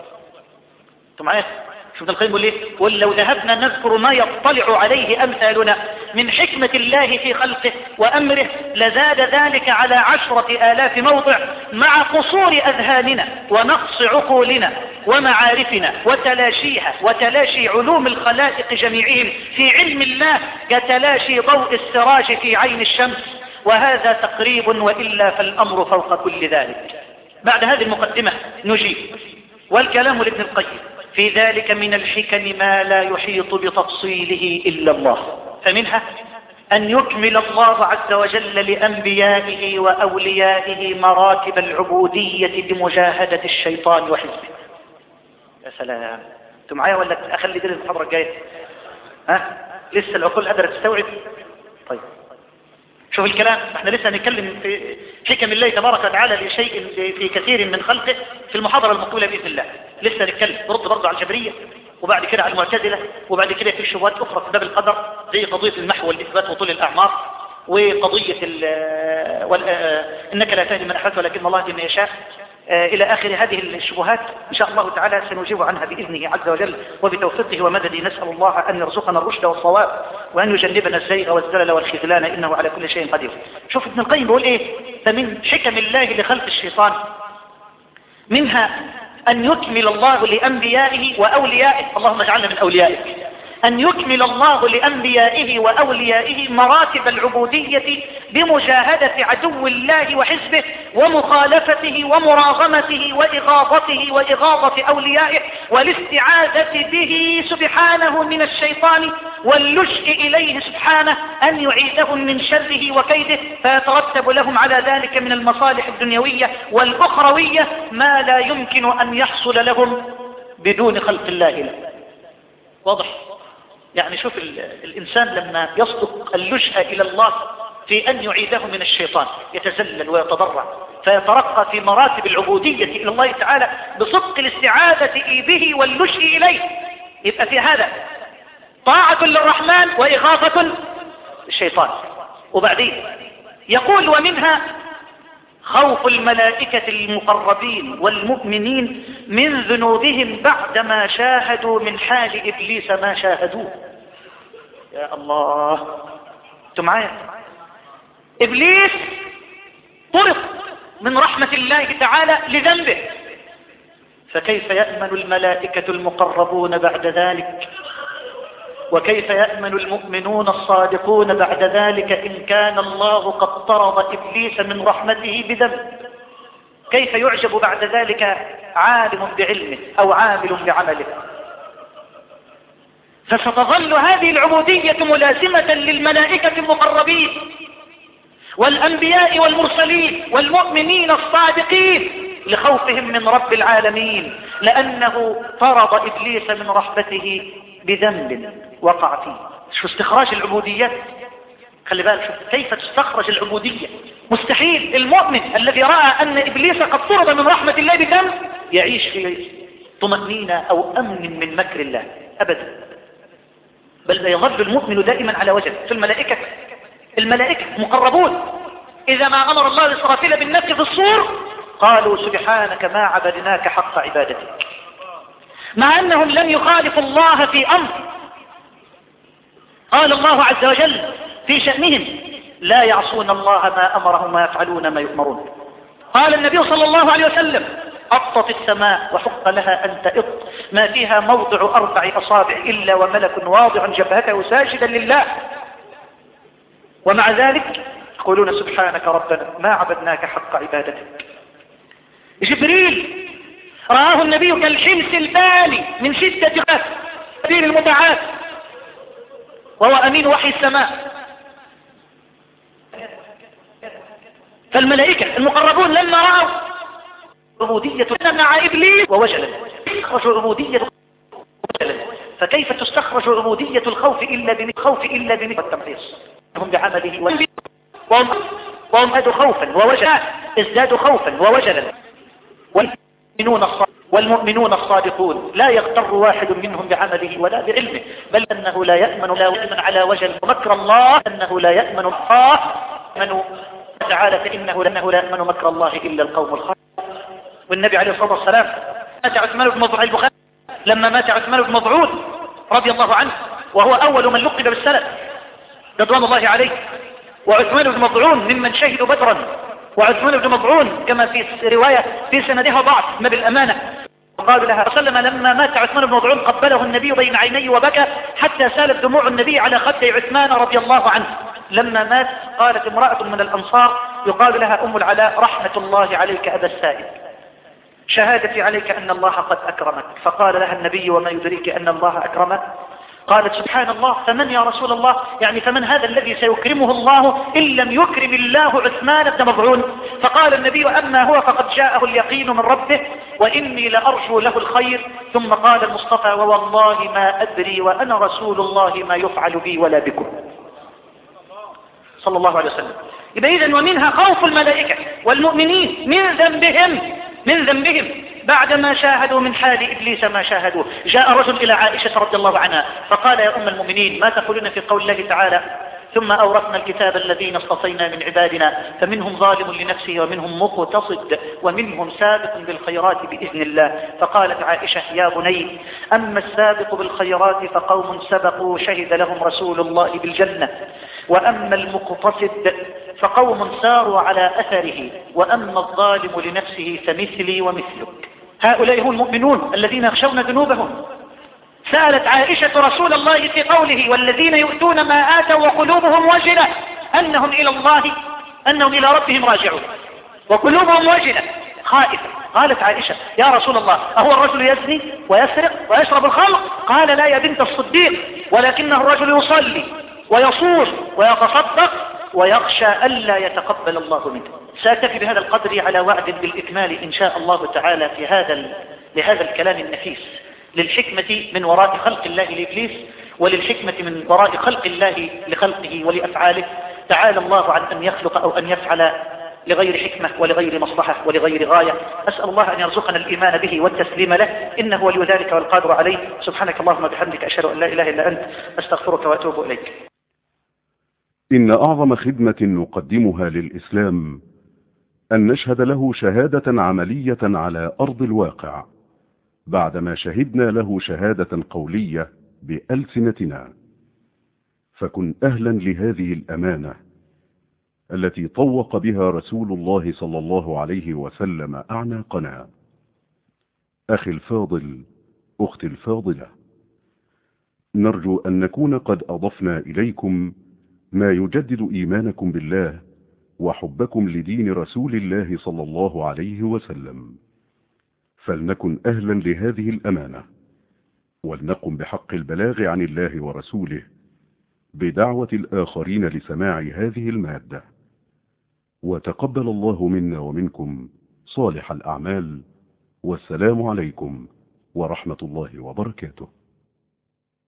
انتم معايا؟ شوف القيم يقول ايه؟ ولو ذهبنا نذكر ما يطلع عليه أمثالنا من حكمة الله في خلقه وأمره لزاد ذلك على عشرة آلاف موضع، مع قصور أذهاننا ونقص عقولنا ومعارفنا وتلاشيها وتلاشي علوم الخلائق جميعهم في علم الله كتلاشي ضوء السراج في عين الشمس. وهذا تقريب، وإلا فالأمر فوق كل ذلك. بعد هذه المقدمة نجيب، والكلام لابن القيم في ذلك من الحكم ما لا يحيط بتفصيله إلا الله، فمنها أن يكمل الله عز وجل لأنبيائه وأوليائه مراتب العبودية بمجاهدة الشيطان وحزبه. يا سلام، أنتم معايا ولا أخلي دي المحاضرة الجاية؟ ها؟ لسه العقول قادرة تستوعب؟ طيب شوف الكلام، احنا لسه هنتكلم في حكم الله تبارك وتعالى لشيء في كثير من خلقه في المحاضرة المقبلة بإذن الله. لسه هنتكلم نرد برضه على الجبرية، وبعد كده على المعتزلة، وبعد كده في شبهات أخرى في باب القدر زي قضية المحو والإثبات وطول الأعمار، وقضية إنك لا تهدي من أحببت ولكن الله يهدي من يشاء، إلى آخر هذه الشبهات إن شاء الله تعالى سنجيب عنها بإذنه عز وجل وبتوفيقه ومدده. نسأل الله أن يرزقنا الرشد والصواب وأن يجنبنا الزيغ والزلل والخذلان، إنه على كل شيء قدير. شوف ابن القيم بيقول إيه؟ فمن حكم الله لخلق الشيطان منها أن يكمل الله لأنبيائه وأوليائه، اللهم اجعلنا من أوليائك، أن يكمل الله لأنبيائه وأوليائه مراتب العبودية بمجاهدة عدو الله وحزبه ومخالفته ومراغمته وإغاظته وإغاظة أوليائه والاستعاذة به سبحانه من الشيطان واللجء إليه سبحانه أن يعيدهم من شره وكيده، فيترتب لهم على ذلك من المصالح الدنيوية والأخروية ما لا يمكن أن يحصل لهم بدون خلق الله له. واضح؟ يعني شوف الإنسان لما يصدق اللجأ إلى الله في أن يعيده من الشيطان يتذلل ويتضرع فيترقى في مراتب العبودية إلى الله تعالى بصدق الاستعاذة به واللجء إليه، يبقى في هذا طاعة للرحمن وإغاظة للشيطان. وبعدين يقول ومنها خوف الملائكة المقربين والمؤمنين من ذنوبهم بعدما شاهدوا من حال إبليس ما شاهدوه. يا الله، انتم معايا؟ إبليس طرق من رحمة الله تعالى لذنبه، فكيف يأمن الملائكة المقربون بعد ذلك؟ وكيف يأمن المؤمنون الصادقون بعد ذلك إن كان الله قد طرد إبليس من رحمته بذنب؟ كيف يعجب بعد ذلك عالم بعلمه أو عامل بعمله؟ فستظل هذه العبودية ملازمة للملائكة المقربين والأنبياء والمرسلين والمؤمنين الصادقين لخوفهم من رب العالمين، لأنه طرد إبليس من رحمته بذنب وقع فيه. شو استخراج العبودية؟ خلي بالك شوف كيف تستخرج العبودية. مستحيل المؤمن الذي رأى أن إبليس قد طرد من رحمة الله بذنب يعيش في طمأنينة أو أمن من مكر الله أبدا، بل يظل المؤمن دائما على وجه. في الملائكة الملائكة مقربون إذا ما أمر الله إسرافيل بالنفخ في الصور قالوا سبحانك ما عبدناك حق عبادتك، مع أنهم لم يخالفوا الله في أمر. قال الله عز وجل في شأنهم لا يعصون الله ما أمرهم ويفعلون ما يؤمرون. قال النبي صلى الله عليه وسلم أطت السماء وحق لها أن تئط ما فيها موضع أربع أصابع إلا وملك واضع جبهته ساجدا لله، ومع ذلك يقولون سبحانك ربنا ما عبدناك حق عبادتك. جبريل رآه النبي كالحمس البالي من شدة غاث جبريل المتعال وهو أمين وحي السماء. فالملائكة المقربون لما رأوا عبودية مع إبليس ووجلا تستخرج عبودية وجلا، فكيف تستخرج عبودية الخوف إلا بالخوف إلا بمثل التمحيص هم بعمله وهم وهم ازدادوا خوفا ووجلا ازدادوا خوفا ووجلا. والمؤمنون الصادقون والمؤمنون الصادقون لا يغتر واحد منهم بعمله ولا بعلمه، بل أنه لا يأمن لا يأمن على وجل مكر الله، أنه لا يأمن الله من تعالى فإنه لأنه لا يأمن مكر الله إلا القوم الخاسرون. والنبي عليه الصلاة والسلام مات عثمان بن مظعون البخاري لما مات عثمان بن مظعون رضي الله عنه وهو أول من لقب بالسلف رضوان الله عليه، وعثمان بن مظعون ممن شهدوا بدرا، وعثمان بن مظعون كما في رواية في سندها ضعف ما بالأمانة. قال لها وسلم لما مات عثمان بن مظعون قبله النبي بين عينيه وبكى حتى سالت دموع النبي على خدي عثمان رضي الله عنه. لما مات قالت امرأة من الأنصار يقال لها أم العلاء رحمة الله عليك أبا السائب، شهادتي عليك أن الله قد أكرمك. فقال لها النبي وما يدريك أن الله أكرمك؟ قالت سبحان الله فمن يا رسول الله؟ يعني فمن هذا الذي سيكرمه الله إن لم يكرم الله عثمان بن مظعون؟ فقال النبي أما هو فقد جاءه اليقين من ربه وإني لأرجو له الخير. ثم قال المصطفى ووالله ما أدري وأنا رسول الله ما يفعل بي ولا بكم صلى الله عليه وسلم. يبقى إذن ومنها خوف الملائكة والمؤمنين من ذنبهم من ذنبهم بعدما شاهدوا من حال إبليس ما شاهدوه. جاء رجل إلى عائشة رضي الله عنها فقال يا أم المؤمنين ما تقولون في قول الله تعالى ثم أورثنا الكتاب الذين اصطفينا من عبادنا فمنهم ظالم لنفسه ومنهم مقتصد ومنهم سابق بالخيرات بإذن الله. فقالت عائشة يا بني أما السابق بالخيرات فقوم سبقوا شهد لهم رسول الله بالجنة، وأما المقتصد فقوم ساروا على أثره، وأما الظالم لنفسه فمثلي ومثلك. هؤلاء هم المؤمنون الذين يخشون ذنوبهم. سألت عائشة رسول الله في قوله والذين يؤتون ما آتوا وقلوبهم وجلة أنهم إلى الله أنهم إلى ربهم راجعون وقلوبهم وجلة خائفة. قالت عائشة يا رسول الله أهو الرجل يزني ويسرق ويشرب الخمر؟ قال لا يا بنت الصديق ولكنه الرجل يصلي ويصوم ويتصدق ويخشى ألا يتقبل الله منه. سأكتفي بهذا القدر على وعد بالإكمال إن شاء الله تعالى في هذا لهذا الكلام النفيس للحكمة من وراء خلق الله لإبليس، وللحكمة من وراء خلق الله لخلقه ولأفعاله. تعالى الله عن أن يخلق أو أن يفعل لغير حكمة ولغير مصلحة ولغير غاية. أسأل الله أن يرزقنا الإيمان به والتسليم له، إنه ولي ذلك والقادر عليه. سبحانك اللهم وبحمدك، أشهد أن لا إله إلا أنت، أستغفرك وأتوب إليك. إن أعظم خدمة نقدمها للإسلام أن نشهد له شهادة عملية على أرض الواقع بعدما شهدنا له شهادة قولية بألسنتنا. فكن أهلا لهذه الأمانة التي طوق بها رسول الله صلى الله عليه وسلم أعناقنا. أخي الفاضل، أختي الفاضلة، نرجو أن نكون قد أضفنا إليكم ما يجدد إيمانكم بالله وحبكم لدين رسول الله صلى الله عليه وسلم. فلنكن أهلا لهذه الأمانة، ولنقم بحق البلاغ عن الله ورسوله بدعوة الآخرين لسماع هذه المادة. وتقبل الله منا ومنكم صالح الأعمال، والسلام عليكم ورحمة الله وبركاته.